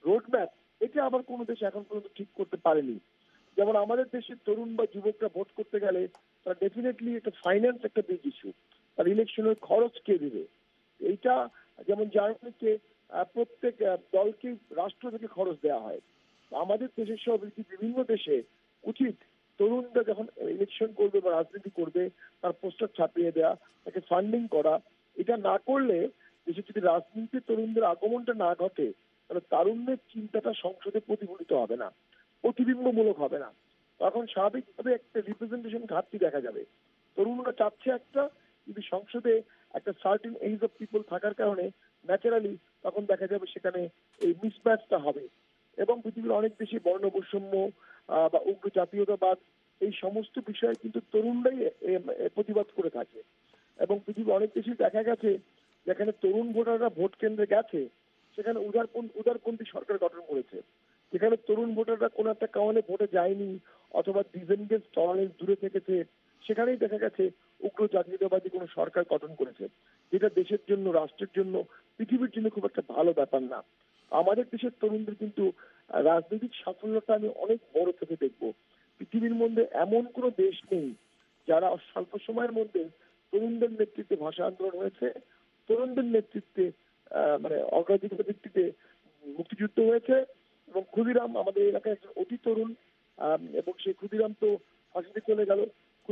রোডম্যাপ, এটা আবার কোনো দেশ এখন পর্যন্ত ঠিক করতে পারেনি। যেমন আমাদের দেশের তরুণ বা যুবকরা ভোট করতে গেলে তারা ডেফিনেটলি একটা ফাইন্যান্স একটা বিগ ইস্যু, তার ইলেকশনের খরচ কে দেবে এইটা। যেমন জার্মানিতে প্রত্যেক দলকে রাষ্ট্র থেকে খরচ দেওয়া হয়। আমাদের দেশের সব বিভিন্ন দেশে উচিত তরুণরা যখন ইলেকশন করবে বা রাজনীতি করবে তার পোস্টার ছাপিয়ে দেওয়া, তাকে ফান্ডিং করা। এটা না করলে দেশে যদি রাজনীতিতে তরুণদের আগমনটা না ঘটে তাহলে তারুণ্যের চিন্তাটা সংসদে প্রতিফলিত হবে না, প্রতিবিম্বমূলক হবে না। তখন স্বাভাবিকভাবে একটা রিপ্রেজেন্টেশন ঘাটতি দেখা যাবে। তরুণরা চাচ্ছে একটা, কিন্তু সংসদে একটা সার্টেন এজ অফ পিপল থাকার কারণে ন্যাচারালি তখন দেখা যাবে সেখানে এই মিসম্যাচটা হবে। এবং পৃথিবীর অনেক দেশে বর্ণ বৈষম্য বা উগ্র জাতীয়তাবাদ এই সমস্ত বিষয়ে কিন্তু তরুণরাই প্রতিবাদ করে থাকে। এবং পৃথিবীর অনেক দেশে দেখা গেছে যেখানে তরুণ ভোটাররা ভোট কেন্দ্রে গেছে সেখানে উদারপন্থী উদারপন্থী সরকার গঠন করেছে। যেখানে তরুণ ভোটাররা কোনো একটা কারণে ভোটে যায়নি অথবা ডিসেন্ডেন্স টলারেন্স দূরে থেকেছে, সেখানেই দেখা গেছে উগ্র জাতীয়তাবাদী কোনো সরকার গঠন করেছে, যেটা দেশের জন্য, রাষ্ট্রের জন্য, পৃথিবীর জন্য খুব একটা ভালো ব্যাপার না। আমাদের দেশের তরুণদের কিন্তু রাজনৈতিক সাফল্যটা আমি অনেক বড় থেকে দেখবো। পৃথিবীর মধ্যে এমন কোনো দেশ নেই যারা স্বল্প সময়ের মধ্যে তরুণদের নেতৃত্বে ভাষা আন্দোলন হয়েছে, তরুণদের নেতৃত্বে আহ মানে অগ্রাধিকার ভিত্তিতে মুক্তিযুদ্ধ হয়েছে। এবং ক্ষুদিরাম আমাদের এলাকায় একজন অতি তরুণ, এবং সেই ক্ষুদিরাম তো ফাঁসিতে চলে গেল।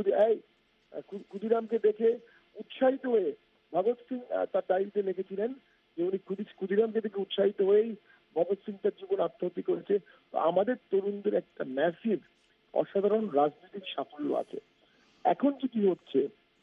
ক্ষুদিরামকে দেখে উৎসাহিত হয়ে ভগৎ সিং তার ডায়েরিতে লিখেছিলেন যে উনি ক্ষুদিরামকে দেখে উৎসাহিত হয়েই ভগৎ সিং তার জীবন আত্মহত্যা করেছে। তো আমাদের তরুণদের একটা ম্যাসিভ অসাধারণ রাজনৈতিক সাফল্য আছে। এখন যেটি হচ্ছে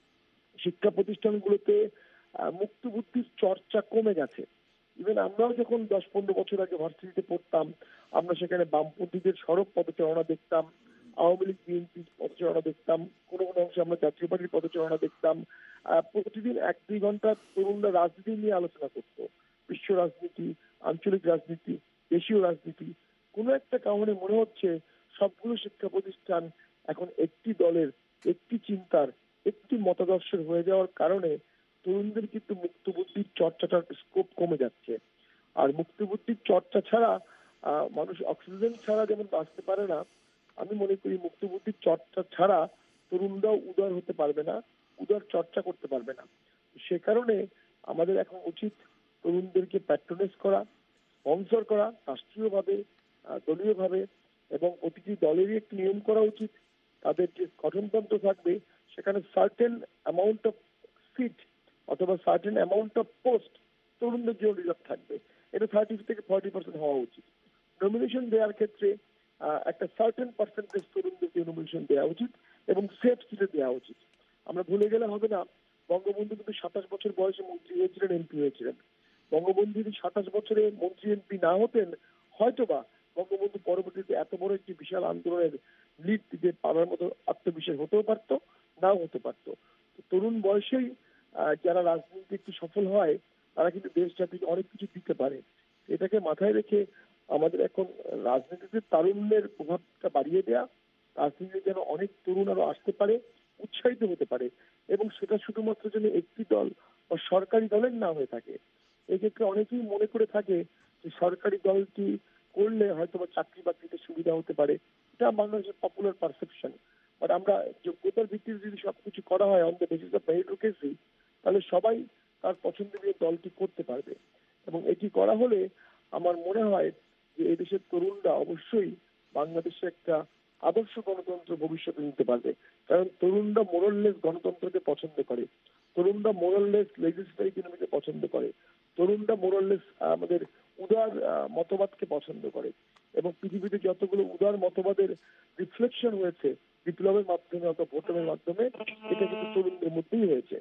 শিক্ষা প্রতিষ্ঠানগুলোতে মুক্ত বুদ্ধির চর্চা কমে গেছে। ইভেন আমরাও যখন দশ পনেরো বছর আগে ভার্সিটিতে পড়তাম আমরা সেখানে বামপন্থীদের সড়ক পদচারণা দেখতাম, আওয়ামী লীগ বিএনপির পদচারণা দেখতাম, কোনো কোনো অংশে আমরা জাতীয় পার্টির পদচারণা দেখতাম। প্রতিদিন এক দুই ঘন্টা তরুণরা রাজনীতি নিয়ে আলোচনা করতো, বিশ্ব রাজনীতি, আঞ্চলিক রাজনীতি, দেশীয় রাজনীতি। কোনো একটা কারণে মনে হচ্ছে সবগুলো শিক্ষা প্রতিষ্ঠান এখন একটি দলের, একটি চিন্তার, একটি মতাদর্শের হয়ে যাওয়ার কারণে তরুণদের কিন্তু মুক্ত বুদ্ধির চর্চাটার স্কোপ কমে যাচ্ছে। আর মুক্ত বুদ্ধির চর্চা ছাড়া আহ মানুষ অক্সিজেন ছাড়া যেমন বাঁচতে পারে না, আমি মনে করি মুক্ত বুদ্ধির চর্চা ছাড়া তরুণরাও উদার হতে পারবে না, উদার চর্চা করতে পারবে না। সে কারণে আমাদের এখন উচিত তরুণদেরকে প্যাট্রোনাইজ করা, স্পন্সর করা রাষ্ট্রীয়ভাবে, দলীয়ভাবে, এবং প্রতিটি দলেরই একটি নিয়ম করা উচিত। তাদের যে গঠনতন্ত্র থাকবে সেখানে সার্টেন অ্যামাউন্ট অফ সিট অথবা সার্টেন অ্যামাউন্ট অফ পোস্ট তরুণদের জন্য রিজার্ভ থাকবে। এটা থার্টি থেকে ফর্টি পার্সেন্ট হওয়া উচিত। নমিনেশন দেওয়ার ক্ষেত্রে একটা সার্টেন পার্সেন্টেজ তরুণদেরকে নমিনেশন দেওয়া উচিত এবং সেফ সিটে দেওয়া উচিত। আমরা ভুলে গেলে হবে না, বঙ্গবন্ধু কিন্তু সাতাশ বছর বয়সে মন্ত্রী হয়েছিলেন, এমপি হয়েছিলেন। বঙ্গবন্ধু যদি সাতাশ বছরে মন্ত্রী এমপি না হতেন হয়তোবা বঙ্গবন্ধু পরবর্তীতে এত বড় একটি বিশাল আন্দোলনের লিড দিতে পারার মতো আত্মবিশ্বাস হতেও পারতো, নাও হতে পারতো। তরুণ বয়সেই যারা রাজনীতি একটু সফল হয় তারা কিন্তু দেশ জাতিকে অনেক কিছু দিতে পারে। এটাকে মাথায় রেখে আমাদের এখন রাজনীতিতে তারুণ্যের প্রভাবটা বাড়িয়ে দেয়া, রাজনীতিতে যেন অনেক তরুণ আরো আসতে পারে, উৎসাহিত হতে পারে, এবং সেটা শুধুমাত্র যেন একটি দল বা সরকারি দলের না হয়ে থাকে। এক্ষেত্রে অনেকেই মনে করে থাকে যে সরকারি দলটি করলে হয়তো বা চাকরি বাকরিতে সুবিধা হতে পারে, এটা বাংলাদেশের পপুলার পারসেপশন। বাট আমরা যোগ্যতার ভিত্তিতে যদি সবকিছু করা হয় on the basis of meritocracy, তাহলে সবাই তার পছন্দের দলটি করতে পারবে। এবং এটি করা হলে আমার মনে হয় যে এই দেশের তরুণরা অবশ্যই বাংলাদেশে একটা আদর্শ গণতন্ত্র ভবিষ্যতে নিতে পারবে। কারণ তরুণরা মোরাললেস গণতন্ত্রকে পছন্দ করে, তরুণরা মোরাললেস লেজিসলেটিভ ইকোনমিকে পছন্দ করে, তরুণরা মোরাললেস আমাদের উদার মতবাদকে পছন্দ করে। এবং পৃথিবীতে যতগুলো উদার মতবাদের রিফ্লেকশন হয়েছে বিপ্লবের মাধ্যমে অথবা ভোটের মাধ্যমে, এটা কিন্তু তরুণদের মধ্যেই হয়েছে।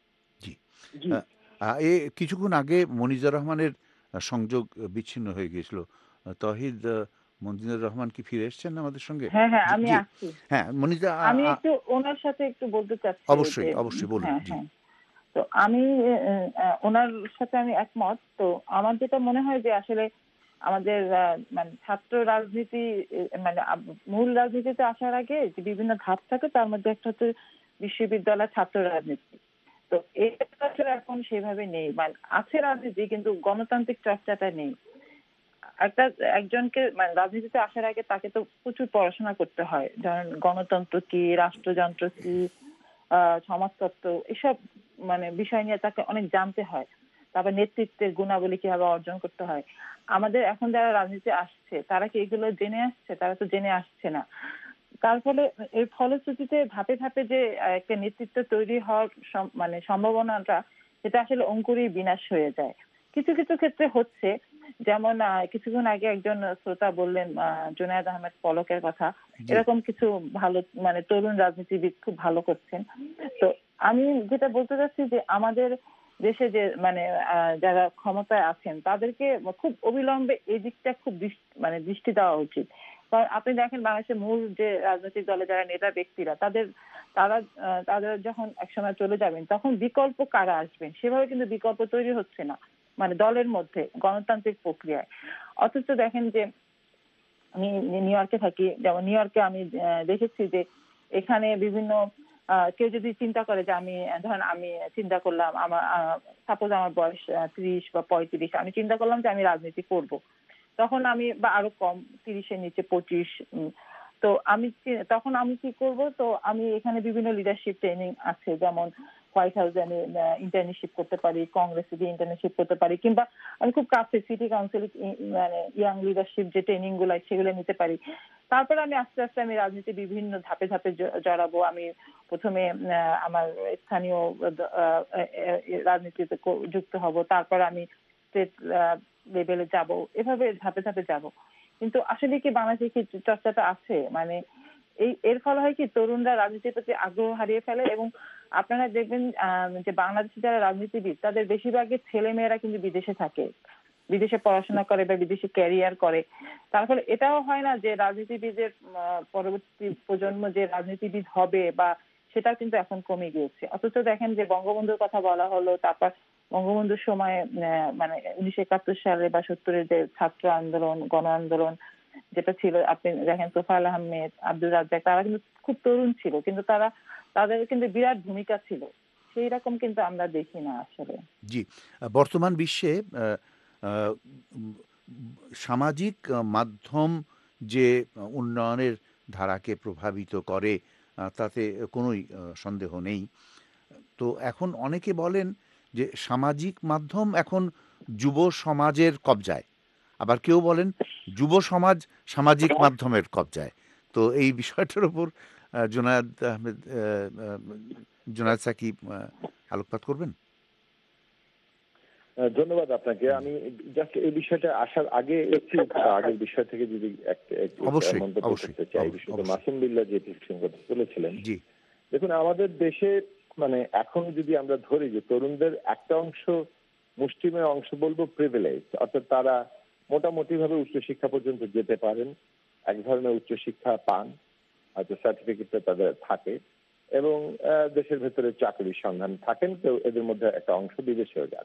জি জি এ কিছুক্ষণ আগে মনিজুর রহমানের সংযোগ বিচ্ছিন্ন হয়ে গিয়েছিল। তহিদ মনিজুর রহমান কি ফিরে এসেছেন আমাদের সঙ্গে? হ্যাঁ হ্যাঁ আমি আসছি। হ্যাঁ মনিজা, আমি একটু ওনার সাথে একটু বলতে চাচ্ছি। অবশ্যই অবশ্যই বলুন। হ্যাঁ হ্যাঁ তো আমি ওনার সাথে আমি একমত। তো আমার যেটা মনে হয় যে আসলে আমাদের মানে ছাত্র রাজনীতি মানে মূল রাজনীতিতে আসার আগে যে বিভিন্ন ধাপ থাকে তার মধ্যে একটা হচ্ছে বিশ্ববিদ্যালয় ছাত্র রাজনীতি। তো এটা আসলে এখন সেভাবে নেই, মানে আছে রাজনীতি কিন্তু গণতান্ত্রিক চর্চাটা নেই। একটা একজনকে মানে রাজনীতিতে আসার আগে তাকে তো প্রচুর পড়াশোনা করতে হয়, যেমন গণতন্ত্র কি, রাষ্ট্রযন্ত্র কি, আহ সমাজতত্ত্ব, এসব মানে বিষয় নিয়ে তাকে অনেক জানতে হয়। তারপর নেতৃত্বের গুণাবলী কিভাবে অর্জন করতে হয়। আমাদের এখন যারা রাজনীতি আসছে তারা কি এগুলো জেনে আসছে? তারা তো জেনে আসছে না। তার ফলে এর ফলশ্রুতিতে ধাপে ধাপে যে একটা নেতৃত্ব তৈরি হওয়ার মানে সম্ভাবনাটা, সেটা আসলে অঙ্কুরেই বিনাশ হয়ে যায়। কিছু কিছু ক্ষেত্রে হচ্ছে, যেমন কিছুক্ষণ আগে একজন শ্রোতা বললেন জুনায়েদ আহমেদ পলকের কথা, এরকম কিছু ভালো মানে তরুণ রাজনীতিবিদ খুব ভালো করছেন। তো আমি যেটা বলতে চাচ্ছি যে আমাদের দেশে যে মানে যারা ক্ষমতায় আছেন তাদেরকে খুব অবিলম্বে এই দিকটা খুব মানে দৃষ্টি দেওয়া উচিত। কারণ আপনি দেখেন বাংলাদেশের মূল যে রাজনৈতিক দলে যারা নেতা ব্যক্তিরা, তাদের তারা তাদের যখন একসময় চলে যাবেন তখন বিকল্প কারা আসবেন সেভাবে কিন্তু বিকল্প তৈরি হচ্ছে না মানে দলের মধ্যে গণতান্ত্রিক প্রক্রিয়ায়। অথচ দেখেন যে আমি নিউ ইয়র্কে থাকি, যেমন নিউ ইয়র্কে আমি দেখেছি যে এখানে বিভিন্ন কেউ যদি চিন্তা করে যে আমি ধরেন আমি চিন্তা করলাম আমার সাপোজ আমার বয়স ত্রিশ বা পঁয়ত্রিশ, আমি চিন্তা করলাম যে আমি রাজনীতি করব, তখন আমি বা আরো কম তিরিশের নিচে পঁচিশ, তো আমি তখন আমি কি করব, তো আমি এখানে বিভিন্ন লিডারশিপ ট্রেনিং আছে, যেমন হোয়াইট হাউসে আমি ইন্টার্নশিপ করতে পারি, কংগ্রেসে গিয়ে ইন্টার্নশিপ করতে পারি, কিংবা আমি খুব কাছে সিটি কাউন্সিল মানে ইয়াং লিডারশিপ যে ট্রেনিং গুলো সেগুলো নিতে পারি। তারপরে আমি আস্তে আস্তে আমি রাজনীতি বিভিন্ন ধাপে ধাপে জড়াবো। আমি প্রথমে আমার স্থানীয় রাজনীতিতে যুক্ত হব, তারপর আমি স্টেট লেভেলে যাব, এভাবে ধাপে ধাপে যাব। কিন্তু আসলে কি বাংলাদেশে কি চর্চাটা আছে? মানে এই এর ফলে হয় কি তরুণরা রাজনীতির প্রতি আগ্রহ হারিয়ে ফেলে। এবং আপনারা দেখবেন যে বাংলাদেশে যারা রাজনীতিবিদ তাদের বেশিরভাগই ছেলে মেয়েরা কিন্তু বিদেশে থাকে, বিদেশে পড়াশোনা করে বা বিদেশে ক্যারিয়ার করে। তার ফলে এটাও হয় না যে রাজনীতিবিদের পরবর্তী প্রজন্ম যে রাজনীতিবিদ হবে বা সেটাও কিন্তু এখন কমে গিয়েছে। অথচ দেখেন যে বঙ্গবন্ধুর কথা বলা হলো, তারপর বঙ্গবন্ধুর সময় মানে উনিশশো একাত্তর সালে বা সত্তরের যে ছাত্র আন্দোলন, গণ আন্দোলন যেটা ছিল, আপনি দেখেন তোফায়েল আহমেদ, আব্দুর রাজ্জাক, তারা কিন্তু খুব তরুণ ছিল, কিন্তু তারা তাদের কিন্তু বিরাট ভূমিকা ছিল। সেই রকম কিন্তু আমরা দেখি না আসলে। জি, বর্তমান বিশ্বে সামাজিক মাধ্যম যে উন্নয়নের ধারাকে প্রভাবিত করে তাতে কোনোই সন্দেহ নেই। তো এখন অনেকে বলেন যে সামাজিক মাধ্যম এখন যুব সমাজের কবজায়, আবার কেউ বলেন যুব সমাজ সামাজিক মাধ্যমের কবজায়। তো এই বিষয়টার উপর জুনায়েদ আহমেদ জুনায়েদ সাকিব আলোকপাত করবেন। ধন্যবাদ আপনাকে। আমি জাস্ট এই বিষয়টা আসার আগে একটু আগের বিষয় থেকে যদি একটা মন্তব্য করতে চাই, বিষয়টা মাসুম বিল্লাহ যে ডিসকাশন করতে চলেছিলেন। দেখুন, আমাদের দেশে মানে এখন যদি আমরা ধরি যে তরুণদের একটা অংশ, মুষ্টিমেয় অংশ বলবো প্রিভিলেজ, অর্থাৎ তারা মোটামুটি ভাবে উচ্চশিক্ষা পর্যন্ত যেতে পারেন, এক ধরনের উচ্চশিক্ষা পান, হয়তো সার্টিফিকেটটা তাদের থাকে এবং দেশের ভেতরে চাকরির সন্ধান থাকেন, কেউ এদের মধ্যে একটা অংশ বিদেশেও যান।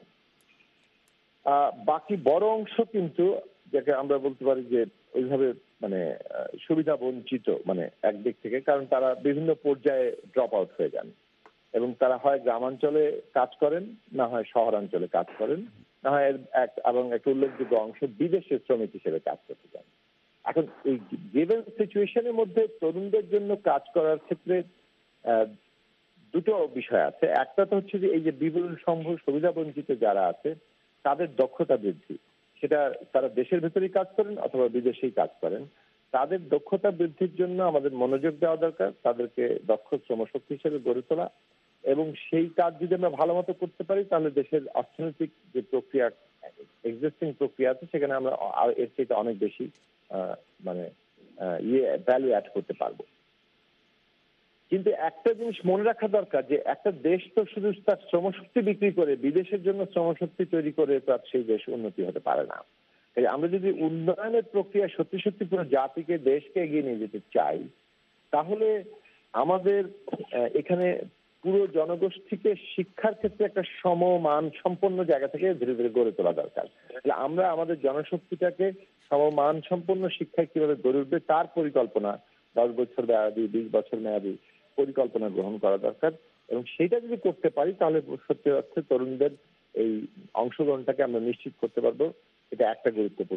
বাকি বড় অংশ কিন্তু যাকে আমরা বলতে পারি যে ওইভাবে মানে সুবিধা বঞ্চিত মানে একদিক থেকে, কারণ তারা বিভিন্ন পর্যায়ে ড্রপ আউট হয়ে যান এবং তারা হয় গ্রামাঞ্চলে কাজ করেন, না হয় শহরাঞ্চলে কাজ করেন, না হয় এক এবং একটা উল্লেখযোগ্য অংশ বিদেশে শ্রমিক হিসেবে কাজ করতে যান। এখন এই গিভেন সিচুয়েশনের মধ্যে তরুণদের জন্য কাজ করার ক্ষেত্রে দুটো বিষয় আছে। একটা তো হচ্ছে যে এই যে বিপুল সম্ভব সুবিধা বঞ্চিত যারা আছে তাদের দক্ষতা বৃদ্ধি, সেটা তারা দেশের ভেতরেই কাজ করেন অথবা বিদেশেই কাজ করেন, তাদের দক্ষতা বৃদ্ধির জন্য আমাদের মনোযোগ দেওয়া দরকার, তাদেরকে দক্ষ শ্রমশক্তি হিসেবে গড়ে তোলা, এবং সেই কাজ যদি আমরা ভালো মতো করতে পারি তাহলে দেশের অর্থনৈতিক যে প্রক্রিয়া, এক্সিস্টিং প্রক্রিয়া আছে সেখানে আমরা এর চেয়ে অনেক বেশি মানে ইয়ে ভ্যালু অ্যাড করতে পারবো। কিন্তু একটা জিনিস মনে রাখা দরকার যে একটা দেশ তো শুধু তার শ্রমশক্তি বিক্রি করে বিদেশের জন্য শ্রমশক্তি তৈরি করে তার সেই দেশ উন্নতি হতে পারে না। তাই আমরা যদি উন্নয়নের প্রক্রিয়া সত্যি সত্যি পুরো জাতিকে, দেশকে এগিয়ে নিয়ে যেতে চাই, তাহলে আমাদের এখানে পুরো জনগোষ্ঠীকে শিক্ষার ক্ষেত্রে একটা সমমান সম্পন্ন জায়গা থেকে ধীরে ধীরে গড়ে তোলা দরকার। তাহলে আমরা আমাদের জনশক্তিটাকে সমমান সম্পন্ন শিক্ষায় কিভাবে গড়ে উঠবে তার পরিকল্পনা দশ বছর মেয়াদী, বিশ বছর মেয়াদী পরিকল্পনা গ্রহণ করা দরকার, এবং সেটা যদি করতে পারি তাহলে সত্যি অর্থে তরুণদের এই অংশগ্রহণটাকে আমরা নিশ্চিত করতে পারবো। এটা একটা গুরুত্বপূর্ণ।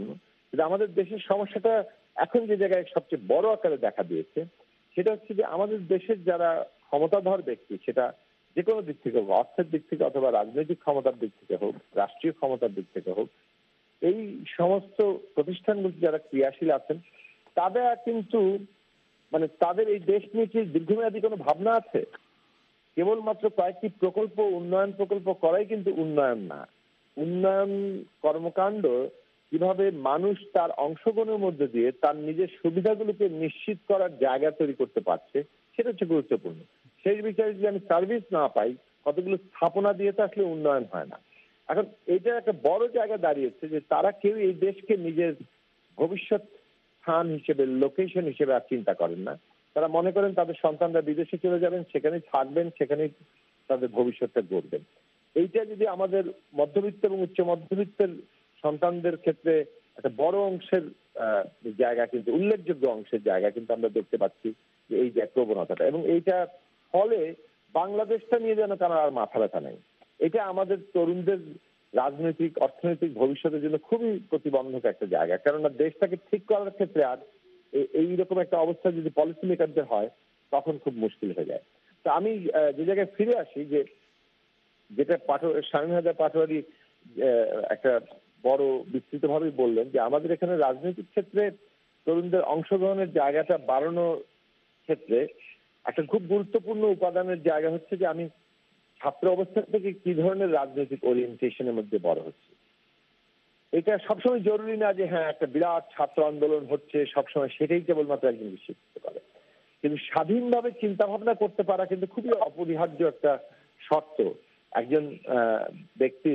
কিন্তু আমাদের দেশের সমস্যাটা এখন যে জায়গায় সবচেয়ে বড় আকারে দেখা দিয়েছে সেটা হচ্ছে যে আমাদের দেশের যারা ক্ষমতাধর ব্যক্তি, সেটা যে কোনো দিক থেকে হোক, অর্থের দিক থেকে অথবা রাজনৈতিক ক্ষমতার দিক থেকে হোক, রাষ্ট্রীয় ক্ষমতার দিক থেকে হোক, এই সমস্ত প্রতিষ্ঠানগুলো যারা ক্রিয়াশীল আছেন তারা কিন্তু মানে তাদের এই দেশ নিয়ে কি দীর্ঘমেয়াদী কোনো ভাবনা আছে? কেবলমাত্র কয়েকটি প্রকল্প, উন্নয়ন প্রকল্প করাই কিন্তু উন্নয়ন না। উন্নয়ন কর্মকাণ্ড কিভাবে মানুষ তার অংশগ্রহণের মধ্যে দিয়ে তার নিজের সুবিধাগুলোকে নিশ্চিত করার জায়গা তৈরি করতে পারছে, সেটা হচ্ছে গুরুত্বপূর্ণ। সেই বিচারে যদি আমি সার্ভিস না পাই, কতগুলো স্থাপনা দিয়ে তো আসলে উন্নয়ন হয় না। এখন এটা একটা বড় জায়গা দাঁড়িয়েছে যে তারা কেউ এই দেশকে নিজের ভবিষ্যৎ স্থান হিসেবে, লোকেশন হিসেবে আর চিন্তা করেন না। তারা মনে করেন তাদের সন্তানরা বিদেশে চলে যাবেন, সেখানেই থাকবেন, সেখানেই তাদের ভবিষ্যৎটা গড়বেন। এইটা যদি আমাদের মধ্যবিত্ত এবং উচ্চ মধ্যবিত্তের সন্তানদের ক্ষেত্রে একটা বড় অংশের জায়গা, কিন্তু উল্লেখযোগ্য অংশের জায়গা কিন্তু আমরা দেখতে পাচ্ছি যে এই যে প্রবণতাটা, এবং এইটা ফলে বাংলাদেশটা নিয়ে যেন কারো আর মাথা ব্যথা নেই। এটা আমাদের তরুণদের রাজনৈতিক, অর্থনৈতিক ভবিষ্যতের জন্য খুবই প্রতিবন্ধক একটা জায়গা। কেননা দেশটাকে ঠিক করার ক্ষেত্রে আর এইরকম একটা অবস্থা যদি পলিসি মেকারদের হয় তখন খুব মুশকিল হয়ে যায়। তো আমি যে জায়গায় ফিরে আসি, যে যেটা স্বামী হায়দার পাটোয়ারি একটা বড় বিস্তৃতভাবেই বললেন যে আমাদের এখানে রাজনৈতিক ক্ষেত্রে তরুণদের অংশগ্রহণের জায়গাটা বাড়ানোর ক্ষেত্রে একটা খুব গুরুত্বপূর্ণ উপাদানের জায়গা হচ্ছে যে আমি ছাত্র অবস্থা থেকে কি ধরনের রাজনৈতিক ওরিয়েন্টেশনের মধ্যে বড় হচ্ছে। এটা সবসময় জরুরি না যে হ্যাঁ একটা বিরাট ছাত্র আন্দোলন হচ্ছে সবসময় সেটাই কেবলমাত্র একজন নিশ্চিত করে, কিন্তু স্বাধীনভাবে চিন্তা ভাবনা করতে পারা কিন্তু খুবই অপরিহার্য একটা শর্ত একজন ব্যক্তির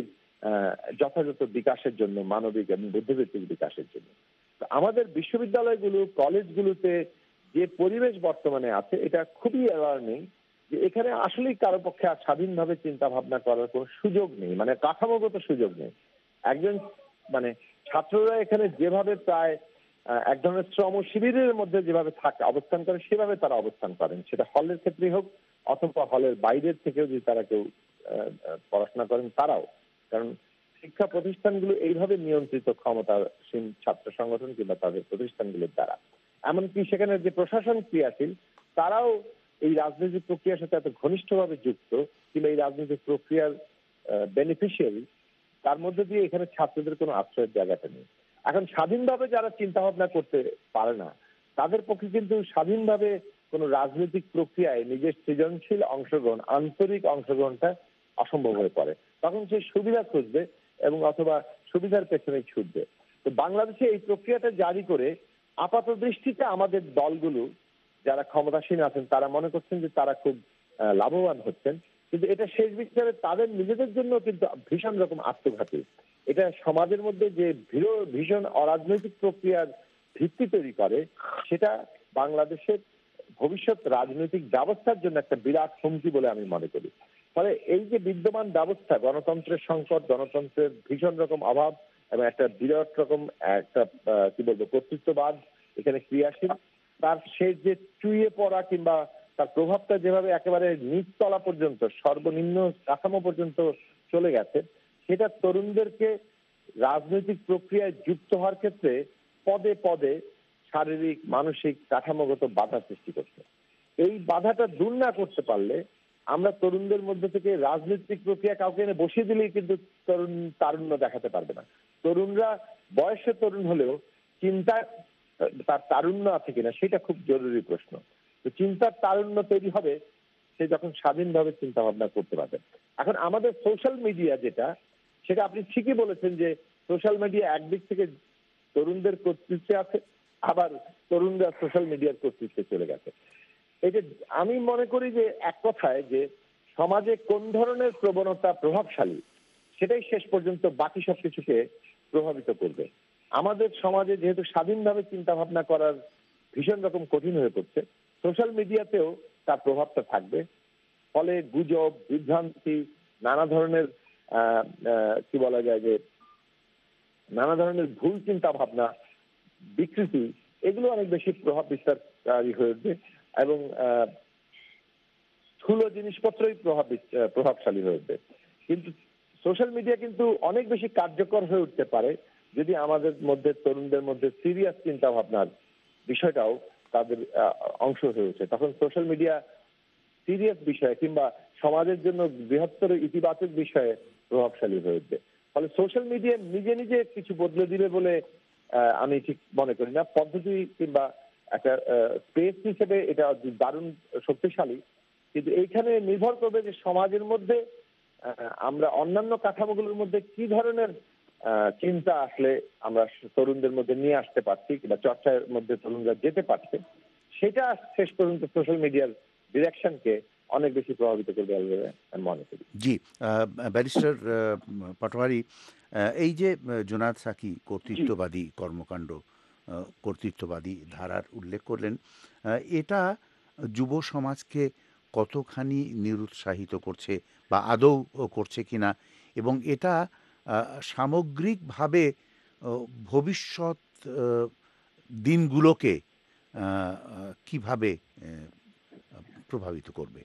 যথাযথ বিকাশের জন্য, মানবিক এবং বুদ্ধিবৃত্তিক বিকাশের জন্য। আমাদের বিশ্ববিদ্যালয়গুলো, কলেজগুলোতে যে পরিবেশ বর্তমানে আছে এটা খুবই অ্যালার্মিং, যে এখানে আসলেই কারো পক্ষে আর স্বাধীনভাবে চিন্তা ভাবনা করার কোনো সুযোগ নেই, মানে কাঠামোগত সুযোগ নেই। একজন মানে ছাত্ররা এখানে যেভাবে প্রায় এক ধরনের শ্রম শিবিরের মধ্যে যেভাবে থাকে, অবস্থান করে, সেভাবে তারা অবস্থান করেন, সেটা হলের ক্ষেত্রেই হোক অথবা হলের বাইরের থেকেও যদি তারা কেউ পড়াশোনা করেন তারাও। কারণ শিক্ষা প্রতিষ্ঠানগুলো এইভাবে নিয়ন্ত্রিত ক্ষমতাসীন ছাত্র সংগঠন কিংবা তাদের প্রতিষ্ঠানগুলোর দ্বারা, এমনকি সেখানে যে প্রশাসন ক্রিয়াশীল তারাও এই রাজনৈতিক প্রক্রিয়ার সাথে এত ঘনিষ্ঠভাবে যুক্ত কিংবা এই রাজনৈতিক প্রক্রিয়ার বেনিফিশিয়ারি, তার মধ্যে দিয়ে এখানে ছাত্রদের কোনো আশ্রয়ের জায়গাটা নেই। এখন স্বাধীনভাবে যারা চিন্তা ভাবনা করতে পারে না তাদের পক্ষে কিন্তু স্বাধীনভাবে কোনো রাজনৈতিক প্রক্রিয়ায় নিজের সৃজনশীল অংশগ্রহণ, আন্তরিক অংশগ্রহণটা অসম্ভব হয়ে পড়ে। তখন সে সুবিধা খুঁজবে এবং অথবা সুবিধার পেছনে ছুটবে। তো বাংলাদেশে এই প্রক্রিয়াটা জারি করে আপাত দৃষ্টিতে আমাদের দলগুলো যারা ক্ষমতাসীন আছেন তারা মনে করছেন যে তারা খুব লাভবান হচ্ছেন, কিন্তু এটা শেষ বিচারে তাদের নিজেদের জন্য কিন্তু ভীষণ রকম আত্মঘাতী। এটা সমাজের মধ্যে যে ভীষণ অরাজনৈতিক প্রক্রিয়ার ভিত্তি তৈরি করে, সেটা বাংলাদেশের ভবিষ্যৎ রাজনৈতিক ব্যবস্থার জন্য একটা বিরাট হুমকি বলে আমি মনে করি। ফলে এই যে বিদ্যমান ব্যবস্থা, গণতন্ত্রের সংকট, গণতন্ত্রের ভীষণ রকম অভাব এবং একটা বিরাট রকম একটা কি বলবো কর্তৃত্ববাদ এখানে ক্রিয়াশীল, তার সে যে চুইয়ে পড়া কিংবা তার প্রভাবটা যেভাবে একেবারে নিচতলা পর্যন্ত, সর্বনিম্ন কাঠামো পর্যন্ত চলে গেছে, সেটা তরুণদেরকে রাজনৈতিক প্রক্রিয়ায় যুক্ত হওয়ার ক্ষেত্রে পদে পদে শারীরিক, মানসিক, কাঠামোগত বাধা সৃষ্টি করছে। এই বাধাটা দূর না করতে পারলে আমরা তরুণদের মধ্যে থেকে রাজনৈতিক প্রক্রিয়া কাউকে এনে বসিয়ে দিলেই কিন্তু তরুণ তারুণ্য দেখাতে পারবে না। তরুণরা বয়সে তরুণ হলেও চিন্তা তার তারুণ্য আছে কিনা সেটা খুব জরুরি প্রশ্ন। তো চিন্তার তারুণ্য তৈরি হবে সে যখন স্বাধীনভাবে চিন্তা ভাবনা করতে পারবে। এখন আমাদের সোশ্যাল মিডিয়া যেটা, সেটা আপনি ঠিকই বলেছেন যে সোশ্যাল মিডিয়া একদিক থেকে তরুণদের কর্তৃত্বে আছে, আবার তরুণরা সোশ্যাল মিডিয়ার কর্তৃত্বে চলে গেছে। এই যে আমি মনে করি যে এক কথায় যে সমাজে কোন ধরনের প্রবণতা প্রভাবশালী সেটাই শেষ পর্যন্ত বাকি সবকিছুকে প্রভাবিত করবে। আমাদের সমাজে যেহেতু স্বাধীনভাবে চিন্তা ভাবনা করার ভীষণ রকম কঠিন হয়ে পড়ছে, সোশ্যাল মিডিয়াতেও তার প্রভাবটা থাকবে। ফলে গুজব, বিভ্রান্তি, নানা ধরনের কি বলা যায় যে নানা ধরনের ভুল চিন্তা ভাবনা, বিকৃতি, এগুলো অনেক বেশি প্রভাব বিস্তারকারী হয়ে উঠবে এবং স্থূল জিনিসপত্রই প্রভাব প্রভাবশালী হয়ে উঠবে। কিন্তু সোশ্যাল মিডিয়া কিন্তু অনেক বেশি কার্যকর হয়ে উঠতে পারে যদি আমাদের মধ্যে তরুণদের মধ্যে সিরিয়াস চিন্তা ভাবনার বিষয়টাও তাদের অংশ হয়েছে, তখন সোশ্যাল মিডিয়া সিরিয়াস বিষয় কিংবা সমাজের জন্য বৃহত্তর ইতিবাচক বিষয়ে প্রভাবশালী হয়ে উঠবে। ফলে সোশ্যাল মিডিয়া নিজে নিজে কিছু বদলে দিবে বলে আমি ঠিক মনে করি না। পদ্ধতি কিংবা একটা স্পেস হিসেবে এটা দারুণ শক্তিশালী, কিন্তু এইখানে নির্ভর করবে যে সমাজের মধ্যে আমরা অন্যান্য কাঠামোগুলোর মধ্যে কি ধরনের চিন্তা আসলে আমরা তরুণদের মধ্যে নিয়ে আসতে পারছি কিংবা চর্চার মধ্যে তরুণরা যেতে পারছে, সেটা শেষ পর্যন্ত সোশ্যাল মিডিয়ার ডিরেকশনকে অনেক বেশি প্রভাবিত করবে বলে আমি মনে করি। জি, ব্যারিস্টার পাটোয়ারি, এই যে জোনায়েদ সাকি কর্তৃত্ববাদী কর্মকাণ্ড, কর্তৃত্ববাদী ধারার উল্লেখ করলেন, এটা যুব সমাজকে কতখানি নিরুৎসাহিত করছে বা আদৌ করছে কিনা, এবং এটা সামগ্রিকভাবে ভবিষ্যৎ দিনগুলোকে কিভাবে প্রভাবিত করবে?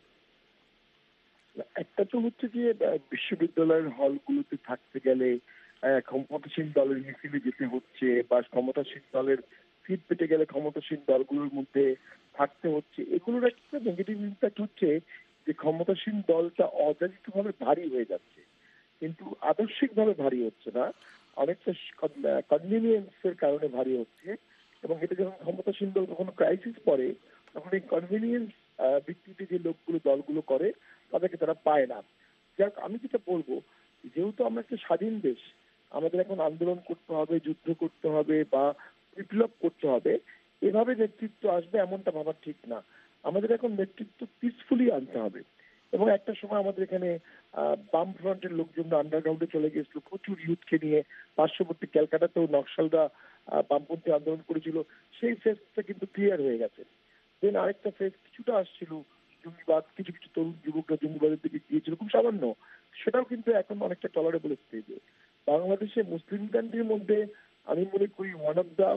একটা তো হচ্ছে যে বিশ্ববিদ্যালয়ের হলগুলোতে থাকতে গেলে ক্ষমতাসীন দলের মিছিলে যেতে হচ্ছে, বা ক্ষমতাসীন দলের সিট পেতে গেলে ক্ষমতাসীন দলগুলোর মধ্যে থাকতে হচ্ছে। এগুলোর একটা নেগেটিভ ইম্প্যাক্ট হচ্ছে যে ক্ষমতাসীন দলটা অযাচিতভাবে ভারী হয়ে যাচ্ছে, কিন্তু আদর্শিকভাবে ভারী হচ্ছে না, অনেকটা কনভিনিয়েন্সের কারণে ভারী হচ্ছে। এবং এটা যখন ক্ষমতাসীন দল কখনো ক্রাইসিস পড়ে, তখন এই কনভিনিয়েন্স ভিত্তিতে যে লোকগুলো দলগুলো করে তাদেরকে তারা পায় না। যাক, আমি যেটা বলবো, যেহেতু আমরা একটা স্বাধীন দেশ, আমাদের এখন আন্দোলন করতে হবে, যুদ্ধ করতে হবে বা বিপ্লব করতে হবে, এভাবে নেতৃত্ব আসবে এমনটা ভাবা ঠিক না। আমাদের এখন নেতৃত্ব পিসফুলি আনতে হবে। এবং একটা সময় আমাদের এখানে বাম ফ্রন্টের লোকজন আন্ডারগ্রাউন্ডে চলে গিয়েছিল প্রচুর ইউথকে নিয়ে, পার্শ্ববর্তী ক্যালকাটাতেও নকশালরা বামপন্থী আন্দোলন করেছিল, সেই ফেজটা কিন্তু ক্লিয়ার হয়ে গেছে। দেন আরেকটা ফেজ কিছুটা আসছিল, জঙ্গিবাদ, কিছু কিছু তরুণ যুবকরা জঙ্গিবাদের দিকে গিয়েছিল, খুব সামান্য, সেটাও কিন্তু এখন অনেকটা টলারেবল স্টেজে। বাংলাদেশে মুসলিম কান্ট্রির মধ্যে আমি মনে করি one of the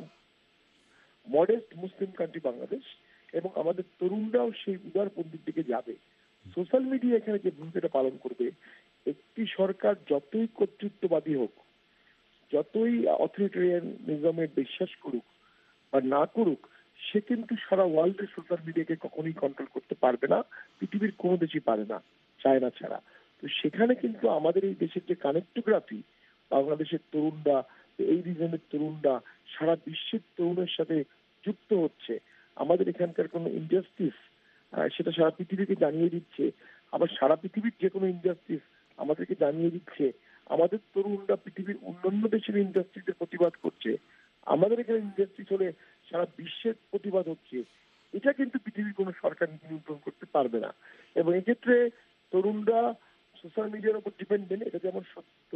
modest Muslim country Bangladesh, এবং আমাদের তরুণরাও সেই উদারপন্থীর দিকে যাবে। সোশ্যাল মিডিয়া এখানে যে ভূমিকাটা পালন করবে, একটি সরকার যতই কর্তৃত্ববাদী হোক, যতই অথরিটেরিয়ান নিজামে বিশ্বাস করুক বা না করুক, সে কিন্তু সারা ওয়ার্ল্ডের সোশ্যাল মিডিয়াকে কখনোই কন্ট্রোল করতে পারবে না, পৃথিবীর কোনো দেশই পারে না, চায়না ছাড়া। তো সেখানে কিন্তু আমাদের এই দেশের যে কানেক্টোগ্রাফি, বাংলাদেশের তরুণরা, এই রিজনের তরুণরা সারা বিশ্বের তরুণের সাথে যুক্ত হচ্ছে, আমাদের এখানকার কোনো ইনজাস্টিস সেটা সারা পৃথিবীকে জানিয়ে দিচ্ছে, আবার সারা পৃথিবীর যে কোনো ইনজাস্টিস আমাদেরকে জানিয়ে দিচ্ছে। আমাদের তরুণরা পৃথিবীর অন্যান্য দেশের ইন্ডাস্ট্রিতে প্রতিবাদ করছে, আমাদের এখানে ইন্ডাস্ট্রি চলে সারা বিশ্বের প্রতিবাদ হচ্ছে। এটা কিন্তু পৃথিবীর কোনো সরকার নিয়ন্ত্রণ করতে পারবে না। এবং এক্ষেত্রে তরুণরা সোশ্যাল মিডিয়ার উপর ডিপেন্ডেন্ট, এটা যেমন সত্য,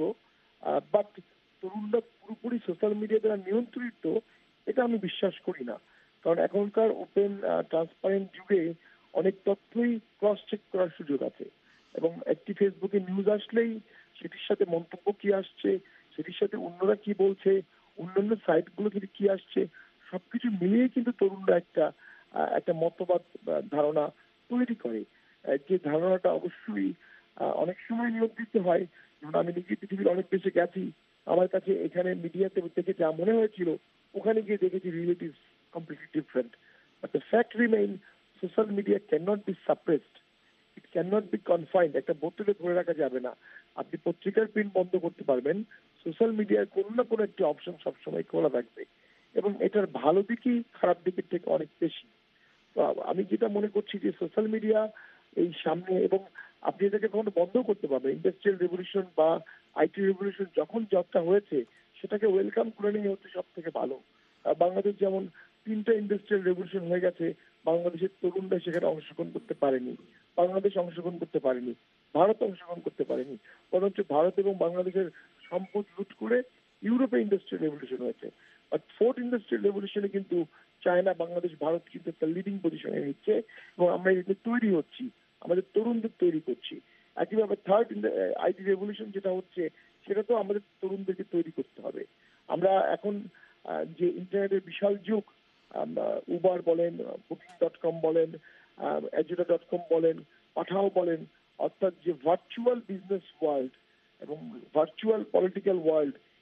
বাট তরুণরা পুরোপুরি সোশ্যাল মিডিয়া দ্বারা নিয়ন্ত্রিত এটা আমি বিশ্বাস করি না। কারণ এখনকার ওপেন ট্রান্সপারেন্ট যুগে অনেক তথ্যই ক্রস চেক করার সুযোগ আছে, এবং একটি ফেসবুকে নিউজ আসলেই সেটির সাথে মন্তব্য কি আসছে, সেটির সাথে অন্যরা কি বলছে, অন্যান্য সাইটগুলো থেকে কি আসছে, সবকিছু মিলিয়ে কিন্তু তরুণরা একটা একটা মতবাদ ধারণা তৈরি করে, যে ধারণাটা অবশ্যই অনেক সময় নিয়ন্ত্রিত হয়। যেমন আমি নিজে পৃথিবীর অনেক দেশে গেছি, আমার কাছে এখানে মিডিয়াতে দেখে যা মনে হয়েছিল, ওখানে গিয়ে দেখেছি relative completely different. But the fact remain, social media can not be suppressed, it can not be confined. একটা বোতলে ধরে রাখা যাবে না। আপনি পত্রিকার প্রিন্ট বন্ধ করতে পারবেন, সোশ্যাল মিডিয়ার কোনো না কোনো একটি অপশন সবসময় খোলা থাকবে, এবং এটার ভালো দিকই খারাপ দিকের থেকে অনেক বেশি। তো আমি যেটা মনে করছি যে সোশ্যাল মিডিয়া এই সামনে, এবং আপনি এটাকে কখনো বন্ধ করতে পারবেন। ইন্ডাস্ট্রিয়াল রেভলিউশন বা আইটি রেভলিউশন যখন যতটা হয়েছে, সেটাকে ওয়েলকাম করে নিয়ে হচ্ছে সব থেকে ভালো। বাংলাদেশ যেমন তিনটা ইন্ডাস্ট্রিয়াল রেভলিউশন হয়ে গেছে, বাংলাদেশের তরুণরা সেখানে অংশগ্রহণ করতে পারেনি, বাংলাদেশ অংশগ্রহণ করতে পারেনি, ভারত অংশগ্রহণ করতে পারেনি, বরঞ্চ ভারত এবং বাংলাদেশের সম্পদ লুট করে ইউরোপে ইন্ডাস্ট্রিয়াল রেভলিউশন হয়েছে। বাট ফোর্থ ইন্ডাস্ট্রিয়াল রেভলিউশনে কিন্তু চায়না, বাংলাদেশ, ভারত কিন্তু একটা লিডিং পজিশনে নিচ্ছে, এবং আমরা এতে তৈরি হচ্ছি, আমাদের তরুণদের তৈরি করছি। একইভাবে থার্ড আইটি রেভলিউশন যেটা হচ্ছে, সেটা তো আমাদের তরুণদেরকে তৈরি করতে হবে। আমরা এখন যে ইন্টারনেটের বিশাল যুগ, উবার বলেন, বুকিং ডট কম বলেন, এজুডা ডট কম বলেন, পাঠাও বলেন, অর্থাৎ যে ভার্চুয়াল বিজনেস ওয়ার্ল্ড এবং ভার্চুয়াল পলিটিক্যাল ওয়ার্ল্ড,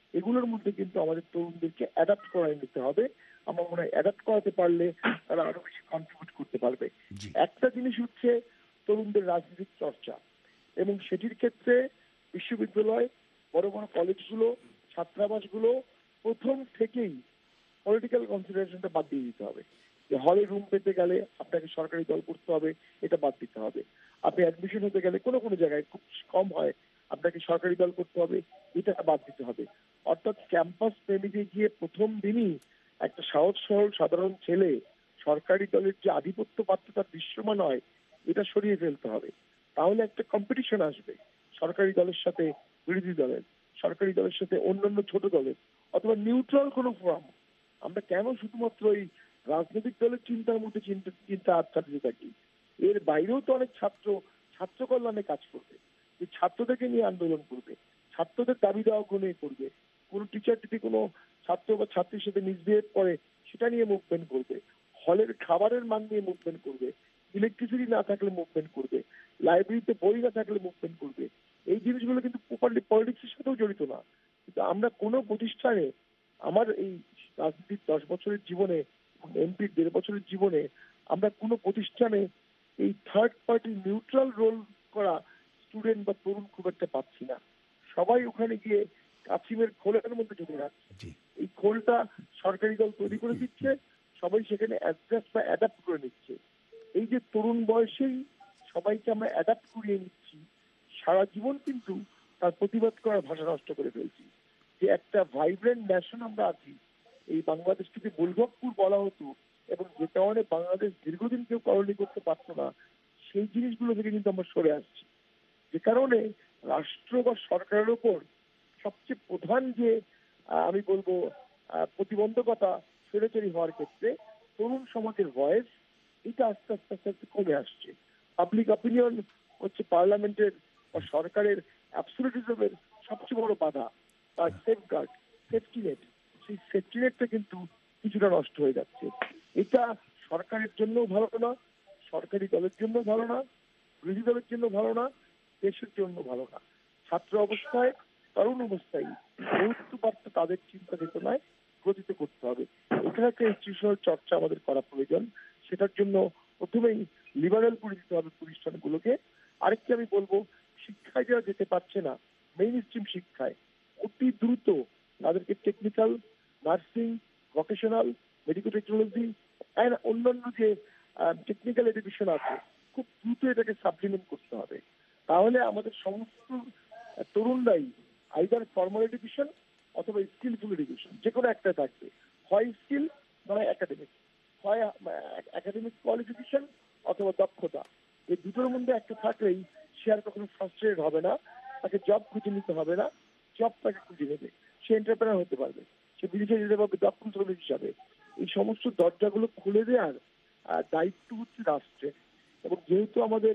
এগুলোর মধ্যে কিন্তু আমাদের তরুণদেরকে অ্যাডাপ্ট করাই নিতে হবে। আমার মনে হয় অ্যাডাপ্ট করাতে পারলে তারা আরো বেশি কন্ট্রিবিউট করতে পারবে। একটা জিনিস হচ্ছে তরুণদের রাজনৈতিক চর্চা, এবং সেটির ক্ষেত্রে বিশ্ববিদ্যালয়, বড় বড় কলেজগুলো, ছাত্রাবাসগুলো প্রথম থেকেই পলিটিক্যাল কনসিডারেশনটা বাদ দিয়ে দিতে হবে। যে হলে রুম পেতে গেলে আপনাকে সরকারি দল করতে হবে, এটা বাদ দিতে হবে। আপনি অ্যাডমিশন হতে গেলে কোনো কোনো জায়গায় খুব কম হয়, আপনাকে সরকারি দল করতে হবে, এটা বাদ দিতে হবে। অর্থাৎ ক্যাম্পাস প্রেমিকে গিয়ে প্রথম দিনই একটা সহজ সরল সাধারণ ছেলে সরকারি দলের যে আধিপত্য পাত্র তার দৃশ্যমান হয়, এটা সরিয়ে ফেলতে হবে। তাহলে একটা কম্পিটিশন আসবে সরকারি দলের সাথে বিরোধী দলের, সরকারি দলের সাথে অন্যান্য ছোট দলের, অথবা নিউট্রাল কোনো ফোরাম। আমরা কেন শুধুমাত্র এই রাজনৈতিক দলের চিন্তার মধ্যে চিন্তা চিন্তা আচ্ছাদিত থাকি? এর বাইরেও তো অনেক ছাত্র ছাত্র কল্যাণে কাজ করবে, যে ছাত্রদেরকে নিয়ে আন্দোলন করবে, ছাত্রদের দাবি দেওয়া নিয়ে করবে। কোনো টিচার যদি কোনো ছাত্র বা ছাত্রীর সাথে মিসবিহেভ করে সেটা নিয়ে মুভমেন্ট করবে, হলের খাবারের মান নিয়ে মুভমেন্ট করবে, ইলেকট্রিসিটি না থাকলে মুভমেন্ট করবে, লাইব্রেরিতে বই না থাকলে মুভমেন্ট করবে। এই জিনিসগুলো কিন্তু প্রপারলি পলিটিক্সের সাথেও জড়িত না। কিন্তু আমরা কোনো প্রতিষ্ঠানে, আমার এই রাজনীতির দশ বছরের জীবনে, এমপির দেড় বছরের জীবনে, আমরা কোনো প্রতিষ্ঠানে এই থার্ড পার্টি নিউট্রাল রোল করা স্টুডেন্ট বা তরুণ খুব একটা পাচ্ছি না। সবাই ওখানে গিয়ে কাছিমের খোলের মধ্যে ঢুকে যাচ্ছে। এই খোলটা সরকারি দল তৈরি করে দিচ্ছে, সবাই সেখানে অ্যাডজাস্ট বা অ্যাডাপ্ট করে নিচ্ছে। এই যে তরুণ বয়সেই সবাইকে আমরা অ্যাডাপ্ট করিয়ে নিচ্ছি, সারা জীবন কিন্তু তার প্রতিবাদ করার ভাষা নষ্ট করে ফেলছি। যে একটা ভাইব্রেন্ট ন্যাশন আমরা আছি, এই বাংলাদেশটিকে বুলভকপুর বলা হতো, এবং যে কারণে বাংলাদেশ দীর্ঘদিন কেউ কলোনি করতে পারতো না, সেই জিনিসগুলো থেকে কিন্তু আমরা সরে আসছি। যে কারণে রাষ্ট্র বা সরকারের উপর সবচেয়ে প্রধান যে আমি বলবো প্রতিবন্ধকতা স্বৈরাচারী হওয়ার ক্ষেত্রে তরুণ সমাজের ভয়েস, এটা আস্তে আস্তে আস্তে আস্তে কমে আসছে। পাবলিক অপিনিয়ন হচ্ছে পার্লামেন্টের বা সরকারের অ্যাবসোলিউটিজমের সবচেয়ে বড় বাধা বা সেফগার্ড, সেফটি নেট। সেই সেফটি নেটটা কিন্তু কিছুটা নষ্ট হয়ে যাচ্ছে। এটা সরকারের জন্যও ভালো না, সরকারি দলের জন্য ভালো না, বিরোধী দলের জন্য ভালো না, দেশের জন্য ভালো না। ছাত্র অবস্থায়, তরুণ অবস্থায় গুরুত্বপ্রাপ্ত তাদের চিন্তা চেতনায় গঠিত করতে হবে। এখানে একটা ইনস্টিটিউশনাল চর্চা আমাদের করা প্রয়োজন। সেটার জন্য প্রথমেই লিবারেল করে দিতে হবে প্রতিষ্ঠানগুলোকে। আরেকটি আমি বলবো, শিক্ষায় যারা যেতে পারছে না, মেইন স্ট্রিম শিক্ষায় অতি দ্রুত তাদেরকে technical, nursing, vocational, medical technology and অন্যান্য যে টেকনিক্যাল এডুকেশন আছে, খুব দ্রুত এটাকে সাপ্লিমেন্ট করতে হবে। তাহলে আমাদের সমস্ত তরুণরাই আইদার ফর্মাল এডুকেশন অথবা স্কিলফুল এডুকেশন, যে কোনো একটা থাকবে। হয় স্কিল নয় একাডেমিক, হয় একাডেমিক কোয়ালিফিকেশন অথবা দক্ষতা। এই দুটোর মধ্যে একটা থাকলেই সে আর কখনো ফ্রাস্ট্রেটেড হবে না, তাকে জব খুঁজে নিতে হবে না, জব তাকে খুঁজে নেবে, সে এন্টারপ্রেনার হতে পারবে, সে বিদেশে যেতে পারবে দক্ষ শ্রমিক হিসাবে। এই সমস্ত দরজাগুলো খুলে দেওয়ার দায়িত্ব হচ্ছে রাষ্ট্রের। এবং যেহেতু আমাদের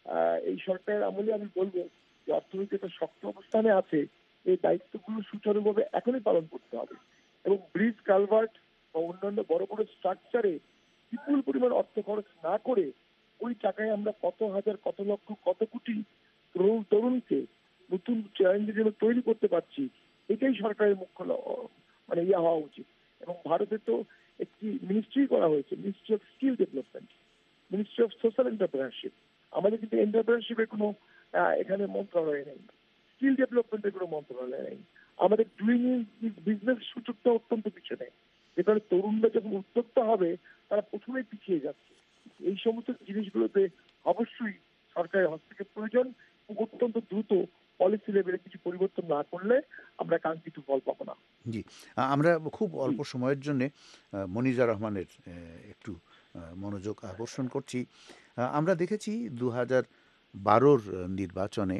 এই সরকারের আমলে আমি বলবো যে অর্থনীতি একটা শক্ত অবস্থানে আছে, এই দায়িত্বগুলো সুচারুভাবে এখনই পালন করতে হবে। এবং ব্রিজ, কালভার্ট বা অন্যান্য বড় বড় স্ট্রাকচারে বিপুল পরিমাণ অর্থ খরচ না করে ওই টাকায় আমরা কত হাজার, কত লক্ষ, কত কোটি তরুণ তরুণকে নতুন চ্যালেঞ্জের জন্য তৈরি করতে পারছি, এটাই সরকারের মুখ্য মানে ইয়ে হওয়া উচিত। এবং ভারতে তো একটি মিনিস্ট্রি করা হয়েছে, ministry of skill development, ministry of social entrepreneurship. আমাদের কিন্তু এন্টারপ্রেনারশিপের কোনো এখানে মন্ত্রণালয় নেই, স্কিল ডেভেলপমেন্টের কোনো মন্ত্রণালয় নেই। আমাদের ডুইং বিজনেস সূচকটা অত্যন্ত পিছনে, যেখানে তরুণরা যখন উদ্যোক্তা হবে তারা প্রথমেই পিছিয়ে যাচ্ছে। এই সমস্ত জিনিসগুলোতে অবশ্যই সরকারের হস্তক্ষেপ প্রয়োজন। অত্যন্ত দ্রুত পলিসি লেভেলে কিছু পরিবর্তন না করলে আমরা কাঙ্ক্ষিত ফল পাবো না। জি, আমরা খুব অল্প সময়ের জন্য মনিজা রহমানের একটু মনোযোগ আকর্ষণ করছি। আমরা দেখেছি দু হাজার বারোর নির্বাচনে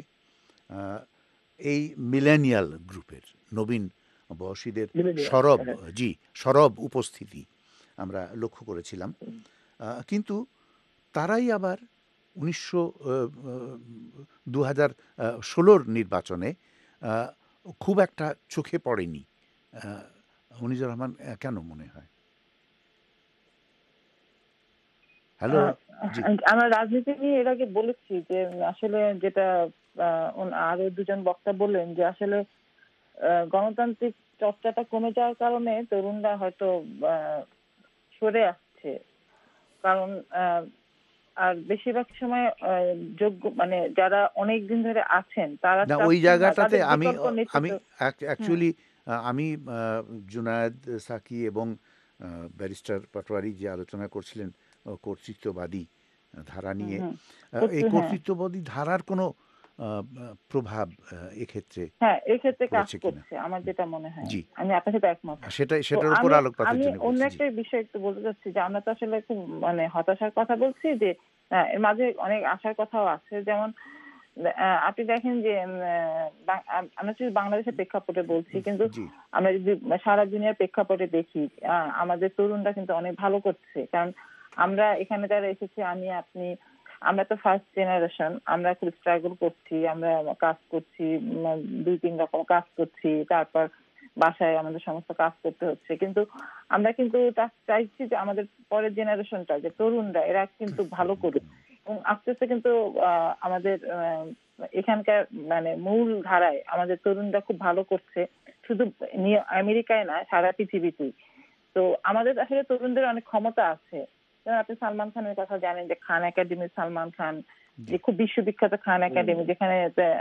এই মিলেনিয়াল গ্রুপের নবীন বয়সীদের সরব জি সরব উপস্থিতি আমরা লক্ষ্য করেছিলাম, কিন্তু তারাই আবার উনিশশো দু হাজার ষোলোর নির্বাচনে খুব একটা চোখে পড়েনি। মনিজুর রহমান কেন মনে হয়? হ্যালো, আমরা রাজনীতি নিয়ে এর আগে বলেছি যে আসলে যেটা আরো দুজন বক্তা বললেন যে আসলে আহ, গণতান্ত্রিক চর্চাটা কমে যাওয়ার কারণে তরুণরা হয়তো আহ, সরে আসছে। কারণ আহ, আর বেশিরভাগ সময় আহ, যোগ্য মানে যারা অনেক দিন ধরে আছেন তারা না ওই চাচ্ছেন না, জায়গাটাতে তাদের আমি বিকল্প আমি নেতৃত্ব। হুম অ্যাকচুয়ালি আমি আহ, জুনায়েদ সাকি এবং ব্যারিস্টার পাটোয়ারি যে আলোচনা করছিলেন আহ, কর্তৃত্ববাদী ধারা হুম নিয়ে, হুম আহ, এই করতে- হ্যাঁ কর্তৃত্ববাদী ধারার কোনো আহ, প্রভাব আহ, এক্ষেত্রে হ্যাঁ এক্ষেত্রে কাজ পড়েছে কিনা? করছে আমার যেটা মনে হয়। জি, আমি আপনার সাথে একমত। সেটাই তো সেটার উপর আমি আলোকপাতের আমি জন্য অন্য বলছি। জি একটা বিষয় একটু বলতে চাচ্ছি যে আমরা তো আসলে খুব মানে হতাশার কথা বলছি, যে আহ, এর মাঝে অনেক আশার কথাও আছে। যেমন আহ, আপনি দেখেন যে উম, আহ, বাং- আম- আমরা যদি বাংলাদেশের প্রেক্ষাপটে বলছি, কিন্তু জি আমরা যদি সারা দুনিয়ার প্রেক্ষাপটে দেখি, আহ, আমাদের তরুণরা কিন্তু অনেক ভালো করছে। কারণ আমরা এখানে যারা এসেছি, আমি আপনি, আমরা তো ফার্স্ট জেনারেশন, আমরা খুব স্ট্রাগল করছি, আমরা কাজ করছি, উম, দুই তিন রকম কাজ করছি, তারপর বাসায় আমাদের সমস্ত কাজ করতে হচ্ছে। কিন্তু আমরা কিন্তু তা- চাইছি যে আমাদের পরের জেনারেশনটা, যে তরুণরা, এরা কিন্তু ভালো করুক। এবং আস্তে আস্তে কিন্তু আহ, আমাদের আহ, এখানকার মানে মূল ধারায় আমাদের তরুণরা খুব ভালো করছে, শুধু নিয়ে আমেরিকায় না, সারা পৃথিবীতেই। তো আমাদের আসলে তরুণদের অনেক ক্ষমতা আছে। যেমন আপনি সালমান খানের কথা জানেন, যে খান একাডেমি, সালমান খান জি যে খুব বিশ্ববিখ্যাত খান একাডেমি, যেখানে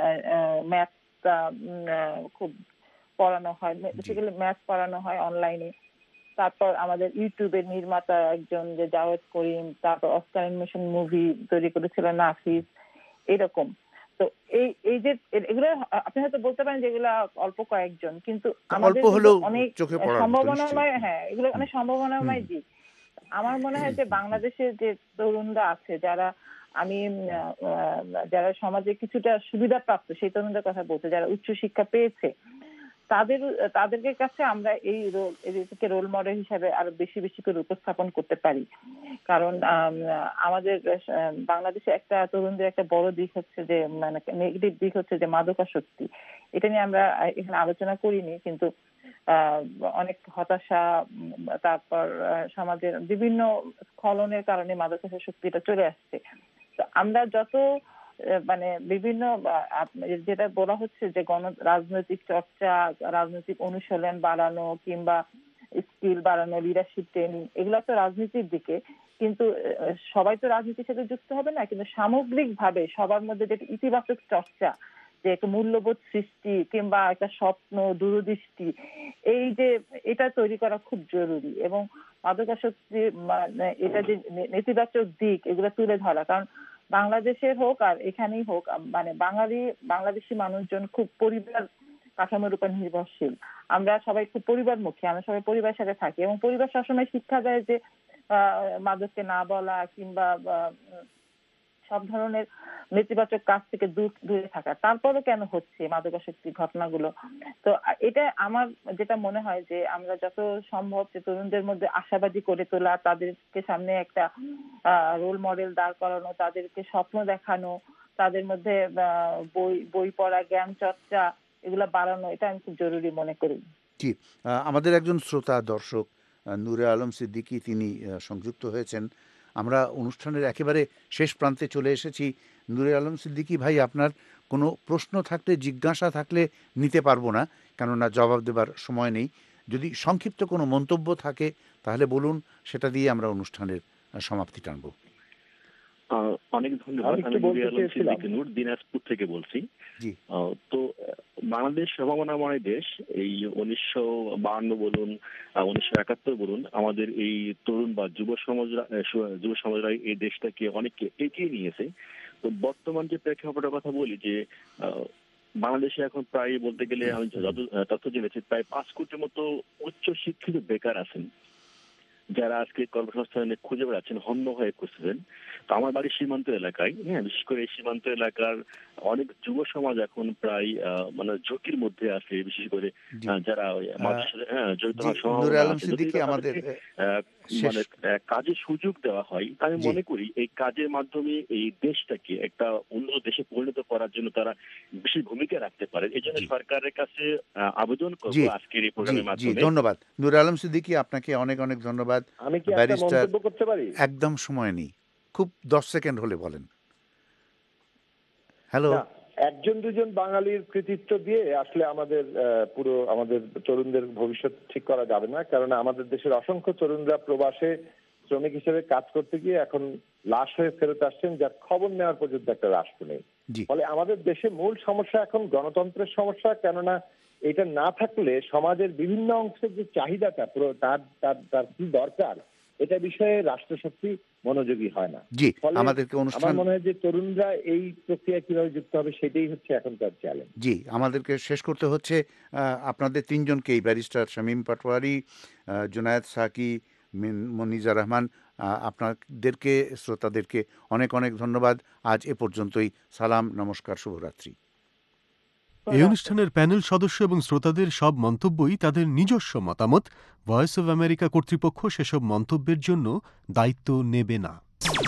ম্যাথটা খুব পড়ানো হয়, জি বেসিক্যালি ম্যাথ পড়ানো হয় অনলাইনে। তারপর আমাদের ইউটিউবের নির্মাতা একজন যে জাওয়েদ করিম, তারপর অস্কার অ্যানিমেশন মুভি তৈরি করেছিল নাফিস, এরকম। তো এই এই যে এ- এগুলো আপনি হয়তো বলতে পারেন যে এগুলা অল্প কয়েকজন, কিন্তু আমাদের অল্প কিন্তু হলেও অনেক চোখে পড়ার মতো নিশ্চয়ই। সম্ভাবনাময়, হুম হ্যাঁ এগুলো হুম অনেক হুম সম্ভাবনাময় দিক। আমার মনে হয় যে বাংলাদেশের যে তরুণরা আছে, যারা আমি উম, আহ, যারা সমাজে কিছুটা সুবিধা প্রাপ্ত, সেই তরুণদের কথা বলতে, যারা উচ্চ শিক্ষা পেয়েছে, তাদের তাদেরকে কাছে আমরা এই রোল এদেরকে রোল মডেল হিসাবে আরো বেশি বেশি করে উপস্থাপন করতে পারি। কারণ আম, আমাদের আহ, বাংলাদেশে একটা তরুণদের একটা বড় দিক হচ্ছে যে, মানে নেগেটিভ দিক হচ্ছে যে মাদকাসক্তি। এটা নিয়ে আমরা আহ, এখানে আলোচনা করিনি, কিন্তু আহ, অনেক হতাশা, উম, তারপর আহ, সমাজের বিভিন্ন স্খলনের কারণে মাদকাসক্তিটা চলে আসছে। তো আমরা যত আহ, মানে বিভিন্ন আহ, আপ- যেটা বলা হচ্ছে যে গণ রাজনৈতিক চর্চা, রাজনৈতিক অনুশীলন বাড়ানো, কিংবা স্কিল বাড়ানো, লিডারশিপ ট্রেনিং, এগুলো তো রাজনীতির দিকে। কিন্তু আহ, সবাই তো রাজনীতির সাথে যুক্ত হবে না, কিন্তু সামগ্রিক ভাবে সবার মধ্যে যেটা ইতিবাচক চর্চা, যে একটা মূল্যবোধ সৃষ্টি কিংবা একটা স্বপ্ন, দূরদৃষ্টি, এই যে এটা তৈরি করা খুব জরুরি। এবং মাদকাসক্তি মানে এটা যে নে- নেতিবাচক দিক, এগুলো তুলে ধরা। কারণ বাংলাদেশের হোক আর এখানেই হোক, আম- মানে বাঙালি বাংলাদেশি মানুষজন খুব পরিবার কাঠামোর উপর নির্ভরশীল। আমরা সবাই খুব পরিবারমুখী, আমরা সবাই পরিবারের সাথে থাকি, এবং পরিবার সবসময় শিক্ষা দেয় যে আহ, মাদককে না বলা, কিংবা আহ, সব ধরনের নেতিবাচক কাজ থেকে দূর দূরে থাকা। তারপরও কেন হচ্ছে মাদকাসক্তির ঘটনাগুলো? তো আ- এটা আমার যেটা মনে হয় যে আমরা যত সম্ভব যে তরুণদের মধ্যে আশাবাদী করে তোলা, তাদেরকে সামনে একটা রোল মডেল দাঁড় করানো, তাদেরকে স্বপ্ন দেখানো, তাদের মধ্যে আহ, বই বই পড়া, জ্ঞান চর্চা, এগুলা বাড়ানো, এটা আমি খুব জরুরি মনে করি। জি আহ, আমাদের একজন শ্রোতা দর্শক আহ, নূরে আলম সিদ্দিকী তিনি আহ, সংযুক্ত হয়েছেন। আমরা অনুষ্ঠানের একেবারে শেষ প্রান্তে চলে এসেছি। নূরে আলম সিদ্দিকী ভাই, আপনার কোনো প্রশ্ন থাকলে, জিজ্ঞাসা থাকলে নিতে পারবো না, কেননা জবাব দেবার সময় নেই। যদি সংক্ষিপ্ত কোনো মন্তব্য থাকে তাহলে বলুন, সেটা দিয়ে আমরা অনুষ্ঠানের আহ, সমাপ্তি টানবো। আহ, অনেক ধন্যবাদ। আমি একটু আমি বলতে নুরে আলম চেয়েছিলাম। সিদ্দিকী নূর, দিনাজপুর থেকে বলছি। জি আহ, তো আহ, বাংলাদেশ সম্ভাবনাময় দেশ। এই উনিশশো বাহান্ন বলুন, উনিশশো একাত্তর বলুন, আমাদের এই তরুণ বা যুব সমাজরা আহ, সু- যুব সমাজরা এই দেশটাকে অনেক এগিয়ে নিয়েছে। তো বর্তমান যে প্রেক্ষাপটের কথা বলি, যে আহ, বাংলাদেশে এখন প্রায় বলতে গেলে আমি যত আহ, তথ্য জেনেছি, প্রায় পাঁচ কোটির মতো উচ্চ শিক্ষিত বেকার আছেন, যারা আজকে কর্মসংস্থানে খুঁজে বেড়াচ্ছেন, হন্য হয়ে খুঁজছেন। তো আমার বাড়ির সীমান্ত এলাকায়, হ্যাঁ, বিশেষ করে এই সীমান্ত এলাকার অনেক যুব সমাজ এখন প্রায় আহ, মানে ঝুঁকির মধ্যে আছে, বিশেষ করে জি আহ, যারা ওই মাদকের সাথে, হ্যাঁ, জড়িত জি হওয়ার নূরে সম্ভাবনা আলম আছে। যদি সিদ্দিকী, আমাদের তাদেরকে আহ, আহ, শেষ। মানে আহ, কাজের সুযোগ দেওয়া হয়, তা আমি জি মনে করি এই কাজের মাধ্যমে এই দেশটাকে একটা উন্নত দেশে পরিণত করার জন্য তারা বিশেষ ভূমিকা রাখতে পারে। এই জন্য জি সরকারের কাছে আহ, আবেদন করবো জি আজকের এই জি প্রোগ্রামের জি মাধ্যমে। ধন্যবাদ নূরে আলম সিদ্দিকী, আপনাকে অনেক অনেক ধন্যবাদ। আমি কি একটা ব্যারিস্টার, মন্তব্য করতে পারি? একদম সময় নেই, খুব দশ সেকেন্ড হলে বলেন। হ্যালো। না, একজন দুজন বাঙালির কৃতিত্ব দিয়ে আসলে আমাদের পুরো আমাদের তরুণদের ভবিষ্যৎ ঠিক করা যাবে না, কারণ আমাদের দেশের অসংখ্য তরুণরা প্রবাসে শ্রমিক হিসেবে কাজ করতে গিয়ে এখন লাশ হয়ে ফেরত আসছেন, যার খবর নেওয়ার পর্যন্ত একটা রাষ্ট্র নেই। ফলে আমাদের দেশে মূল সমস্যা এখন গণতন্ত্রের সমস্যা, কেননা এটা না থাকলে সমাজের বিভিন্ন অংশের যে চাহিদাটা তার তার তার কি দরকার এটা বিষয়ে রাষ্ট্রশক্তি মনোযোগী হয় না। জি, ফলে আমাদেরকে অনুষ্ঠান আমার মনে হয় যে তরুণরা এই প্রক্রিয়া কিভাবে যুক্ত হবে সেটাই হচ্ছে এখনকার চ্যালেঞ্জ। জি, আমাদেরকে শেষ করতে হচ্ছে। আহ, আপনাদের তিনজনকেই, ব্যারিস্টার শামীম পাটোয়ারি, আহ, জুনায়েদ সাকি, মিন- মনিজা রহমান, আহ, আপনাদেরকে, শ্রোতাদেরকে অনেক অনেক ধন্যবাদ। আজ এ পর্যন্তই। সালাম, নমস্কার, শুভরাত্রি। এই অনুষ্ঠানের প্যানেল সদস্য এবং শ্রোতাদের সব মন্তব্যই তাদের নিজস্ব মতামত। ভয়েস অব আমেরিকা কর্তৃপক্ষ সেসব মন্তব্যের জন্য দায়িত্ব নেবে না।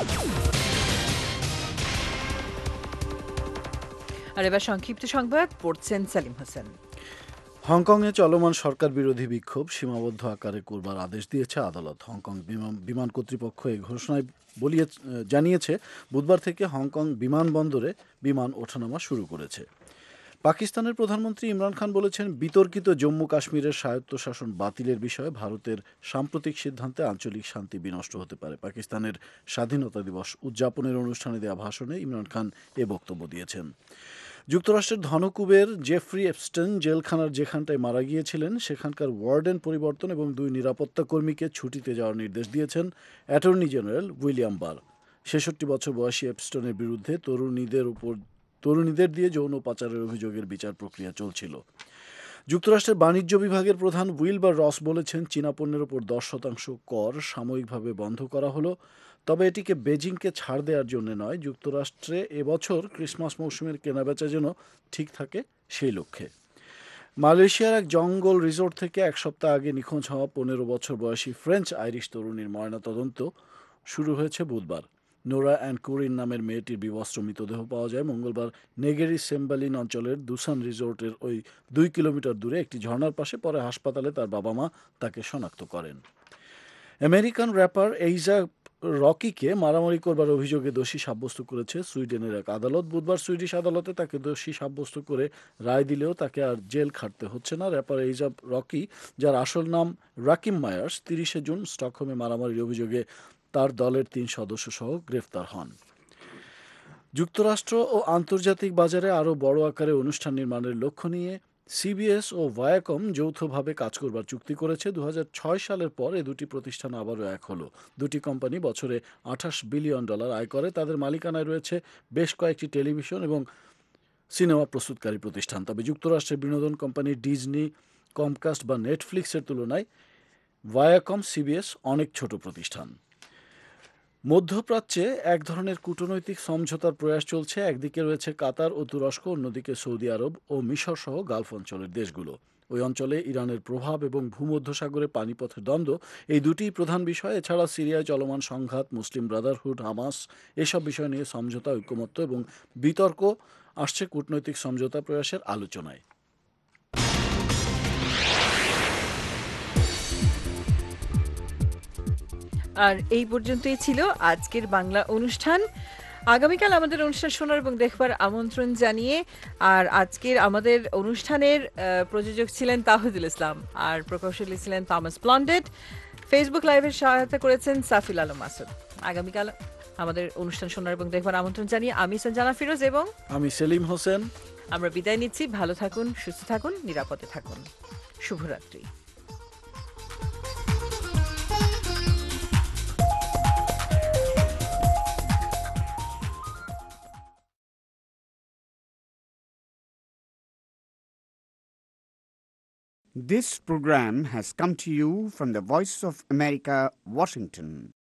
আর এবার সংক্ষিপ্ত সংবাদ পড়ছেন সেলিম হোসেন। হংকংয়ে চলমান সরকার বিরোধী বিক্ষোভ সীমাবদ্ধ আকারে করবার আদেশ দিয়েছে আদালত। হংকং বিমান বিমান কর্তৃপক্ষ এই ঘোষণায় বলিয়ে জানিয়েছে বুধবার থেকে হংকং বিমানবন্দরে বিমান ওঠানামা শুরু করেছে। পাকিস্তানের প্রধানমন্ত্রী ইমরান খান বলেছেন, বিতর্কিত জম্মু কাশ্মীরের স্বায়ত্তশাসন বাতিলের বিষয়ে ভারতের সাম্প্রতিক সিদ্ধান্তে আঞ্চলিক শান্তি বিনষ্ট হতে পারে। পাকিস্তানের স্বাধীনতা দিবস উদযাপনের অনুষ্ঠানে দেওয়া ভাষণে ইমরান খান এ বক্তব্য দিয়েছেন। যুক্তরাষ্ট্রের ধনকুবের জেফ্রি এপস্টেন জেলখানার যেখানটায় মারা গিয়েছিলেন সেখানকার ওয়ার্ডেন পরিবর্তন এবং দুই নিরাপত্তা কর্মীকে ছুটিতে যাওয়ার নির্দেশ দিয়েছেন অ্যাটর্নি জেনারেল উইলিয়াম বার। ছেষট্টি বছর বয়সী এপস্টনের বিরুদ্ধে তরুণীদের উপর তরুণীদের দিয়ে যৌন পাচারের অভিযোগের বিচার প্রক্রিয়া চলছিল। যুক্তরাষ্ট্রের বাণিজ্য বিভাগের প্রধান উইলবার রস বলেছেন, চীনা পণ্যের ওপর দশ শতাংশ কর সাময়িকভাবে বন্ধ করা হলো, তবে এটিকে বেজিংকে ছাড় দেওয়ার জন্য নয়, যুক্তরাষ্ট্রে এবছর ক্রিসমাস মৌসুমের কেনাবেচা যেন ঠিক থাকে সেই লক্ষ্যে। মালয়েশিয়ার এক জঙ্গল রিসোর্ট থেকে এক সপ্তাহ আগে নিখোঁজ হওয়া পনেরো বছর বয়সী ফ্রেঞ্চ আইরিশ তরুণীর ময়নাতদন্ত শুরু হয়েছে বুধবার। নোরা অ্যান্ড কুরিন নামের মেয়েটির বিবস্ত্র মৃতদেহ পাওয়া যায় মঙ্গলবার নেগেরি সেম্বালিন অঞ্চলের দুসান রিসোর্টের ওই দুই কিলোমিটার দূরে একটি ঝর্ণার পাশে। পরে হাসপাতালে তার বাবা মা তাকে শনাক্ত করেন। আমেরিকান র্যাপার এইজা রকিকে মারামারি করবার অভিযোগে দোষী সাব্যস্ত করেছে সুইডেনের এক আদালত। বুধবার সুইডিশ আদালতে তাকে দোষী সাব্যস্ত করে রায় দিলেও তাকে আর জেল খাটতে হচ্ছে না। র্যাপার এইজা রকি, যার আসল নাম রাকিম মায়ার্স, তিরিশে জুন স্টকহোমে মারামারির অভিযোগে তার দলের তিন সদস্য সহ গ্রেফতার হন। যুক্তরাষ্ট্র ও আন্তর্জাতিক বাজারে আরও বড় আকারে অনুষ্ঠান নির্মাণের লক্ষ্য নিয়ে সিবিএস ও ভায়াকম যৌথভাবে কাজ করবার চুক্তি করেছে। দু হাজার ছয় সালের পর এ দুটি প্রতিষ্ঠান আবারও এক হলো। দুটি কোম্পানি বছরে আঠাশ বিলিয়ন ডলার আয় করে। তাদের মালিকানায় রয়েছে বেশ কয়েকটি টেলিভিশন এবং সিনেমা প্রস্তুতকারী প্রতিষ্ঠান। তবে যুক্তরাষ্ট্রের বিনোদন কোম্পানি ডিজনি, কমকাস্ট বা নেটফ্লিক্সের তুলনায় ভায়াকম সিবিএস অনেক ছোট প্রতিষ্ঠান। মধ্যপ্রাচ্যে এক ধরনের কূটনৈতিক সমঝোতার প্রয়াস চলছে। একদিকে রয়েছে কাতার ও তুরস্ক, অন্যদিকে সৌদি আরব ও মিশর সহ গালফ অঞ্চলের দেশগুলো। ওই অঞ্চলে ইরানের প্রভাব এবং ভূমধ্যসাগরে পানিপথের দ্বন্দ্ব এই দুটি প্রধান বিষয়। এছাড়া সিরিয়ায় চলমান সংঘাত, মুসলিম ব্রাদারহুড, হামাস, এসব বিষয় নিয়ে সমঝোতা, ঐকমত্য এবং বিতর্ক আসছে কূটনৈতিক সমঝোতা প্রয়াসের আলোচনায়। আর এই পর্যন্তই ছিল আজকের বাংলা অনুষ্ঠান। আগামীকাল আমাদের অনুষ্ঠান শোনার এবং দেখবার আমন্ত্রণ জানিয়ে, আর আজকের আমাদের অনুষ্ঠানের প্রযোজক ছিলেন তাহিদুল ইসলাম আর প্রকৌশলী ছিলেন থমাস ব্লন্ডেড। ফেসবুক লাইভের সহায়তা করেছেন সাফিল আলম মাসুদ। আগামীকাল আমাদের অনুষ্ঠান শোনার এবং দেখবার আমন্ত্রণ জানিয়ে আমি সঞ্জানা ফিরোজ এবং আমি সেলিম হোসেন আমরা বিদায় নিচ্ছি। ভালো থাকুন, সুস্থ থাকুন, নিরাপদে থাকুন। শুভরাত্রি। This program has come to you from the Voice of America, Washington.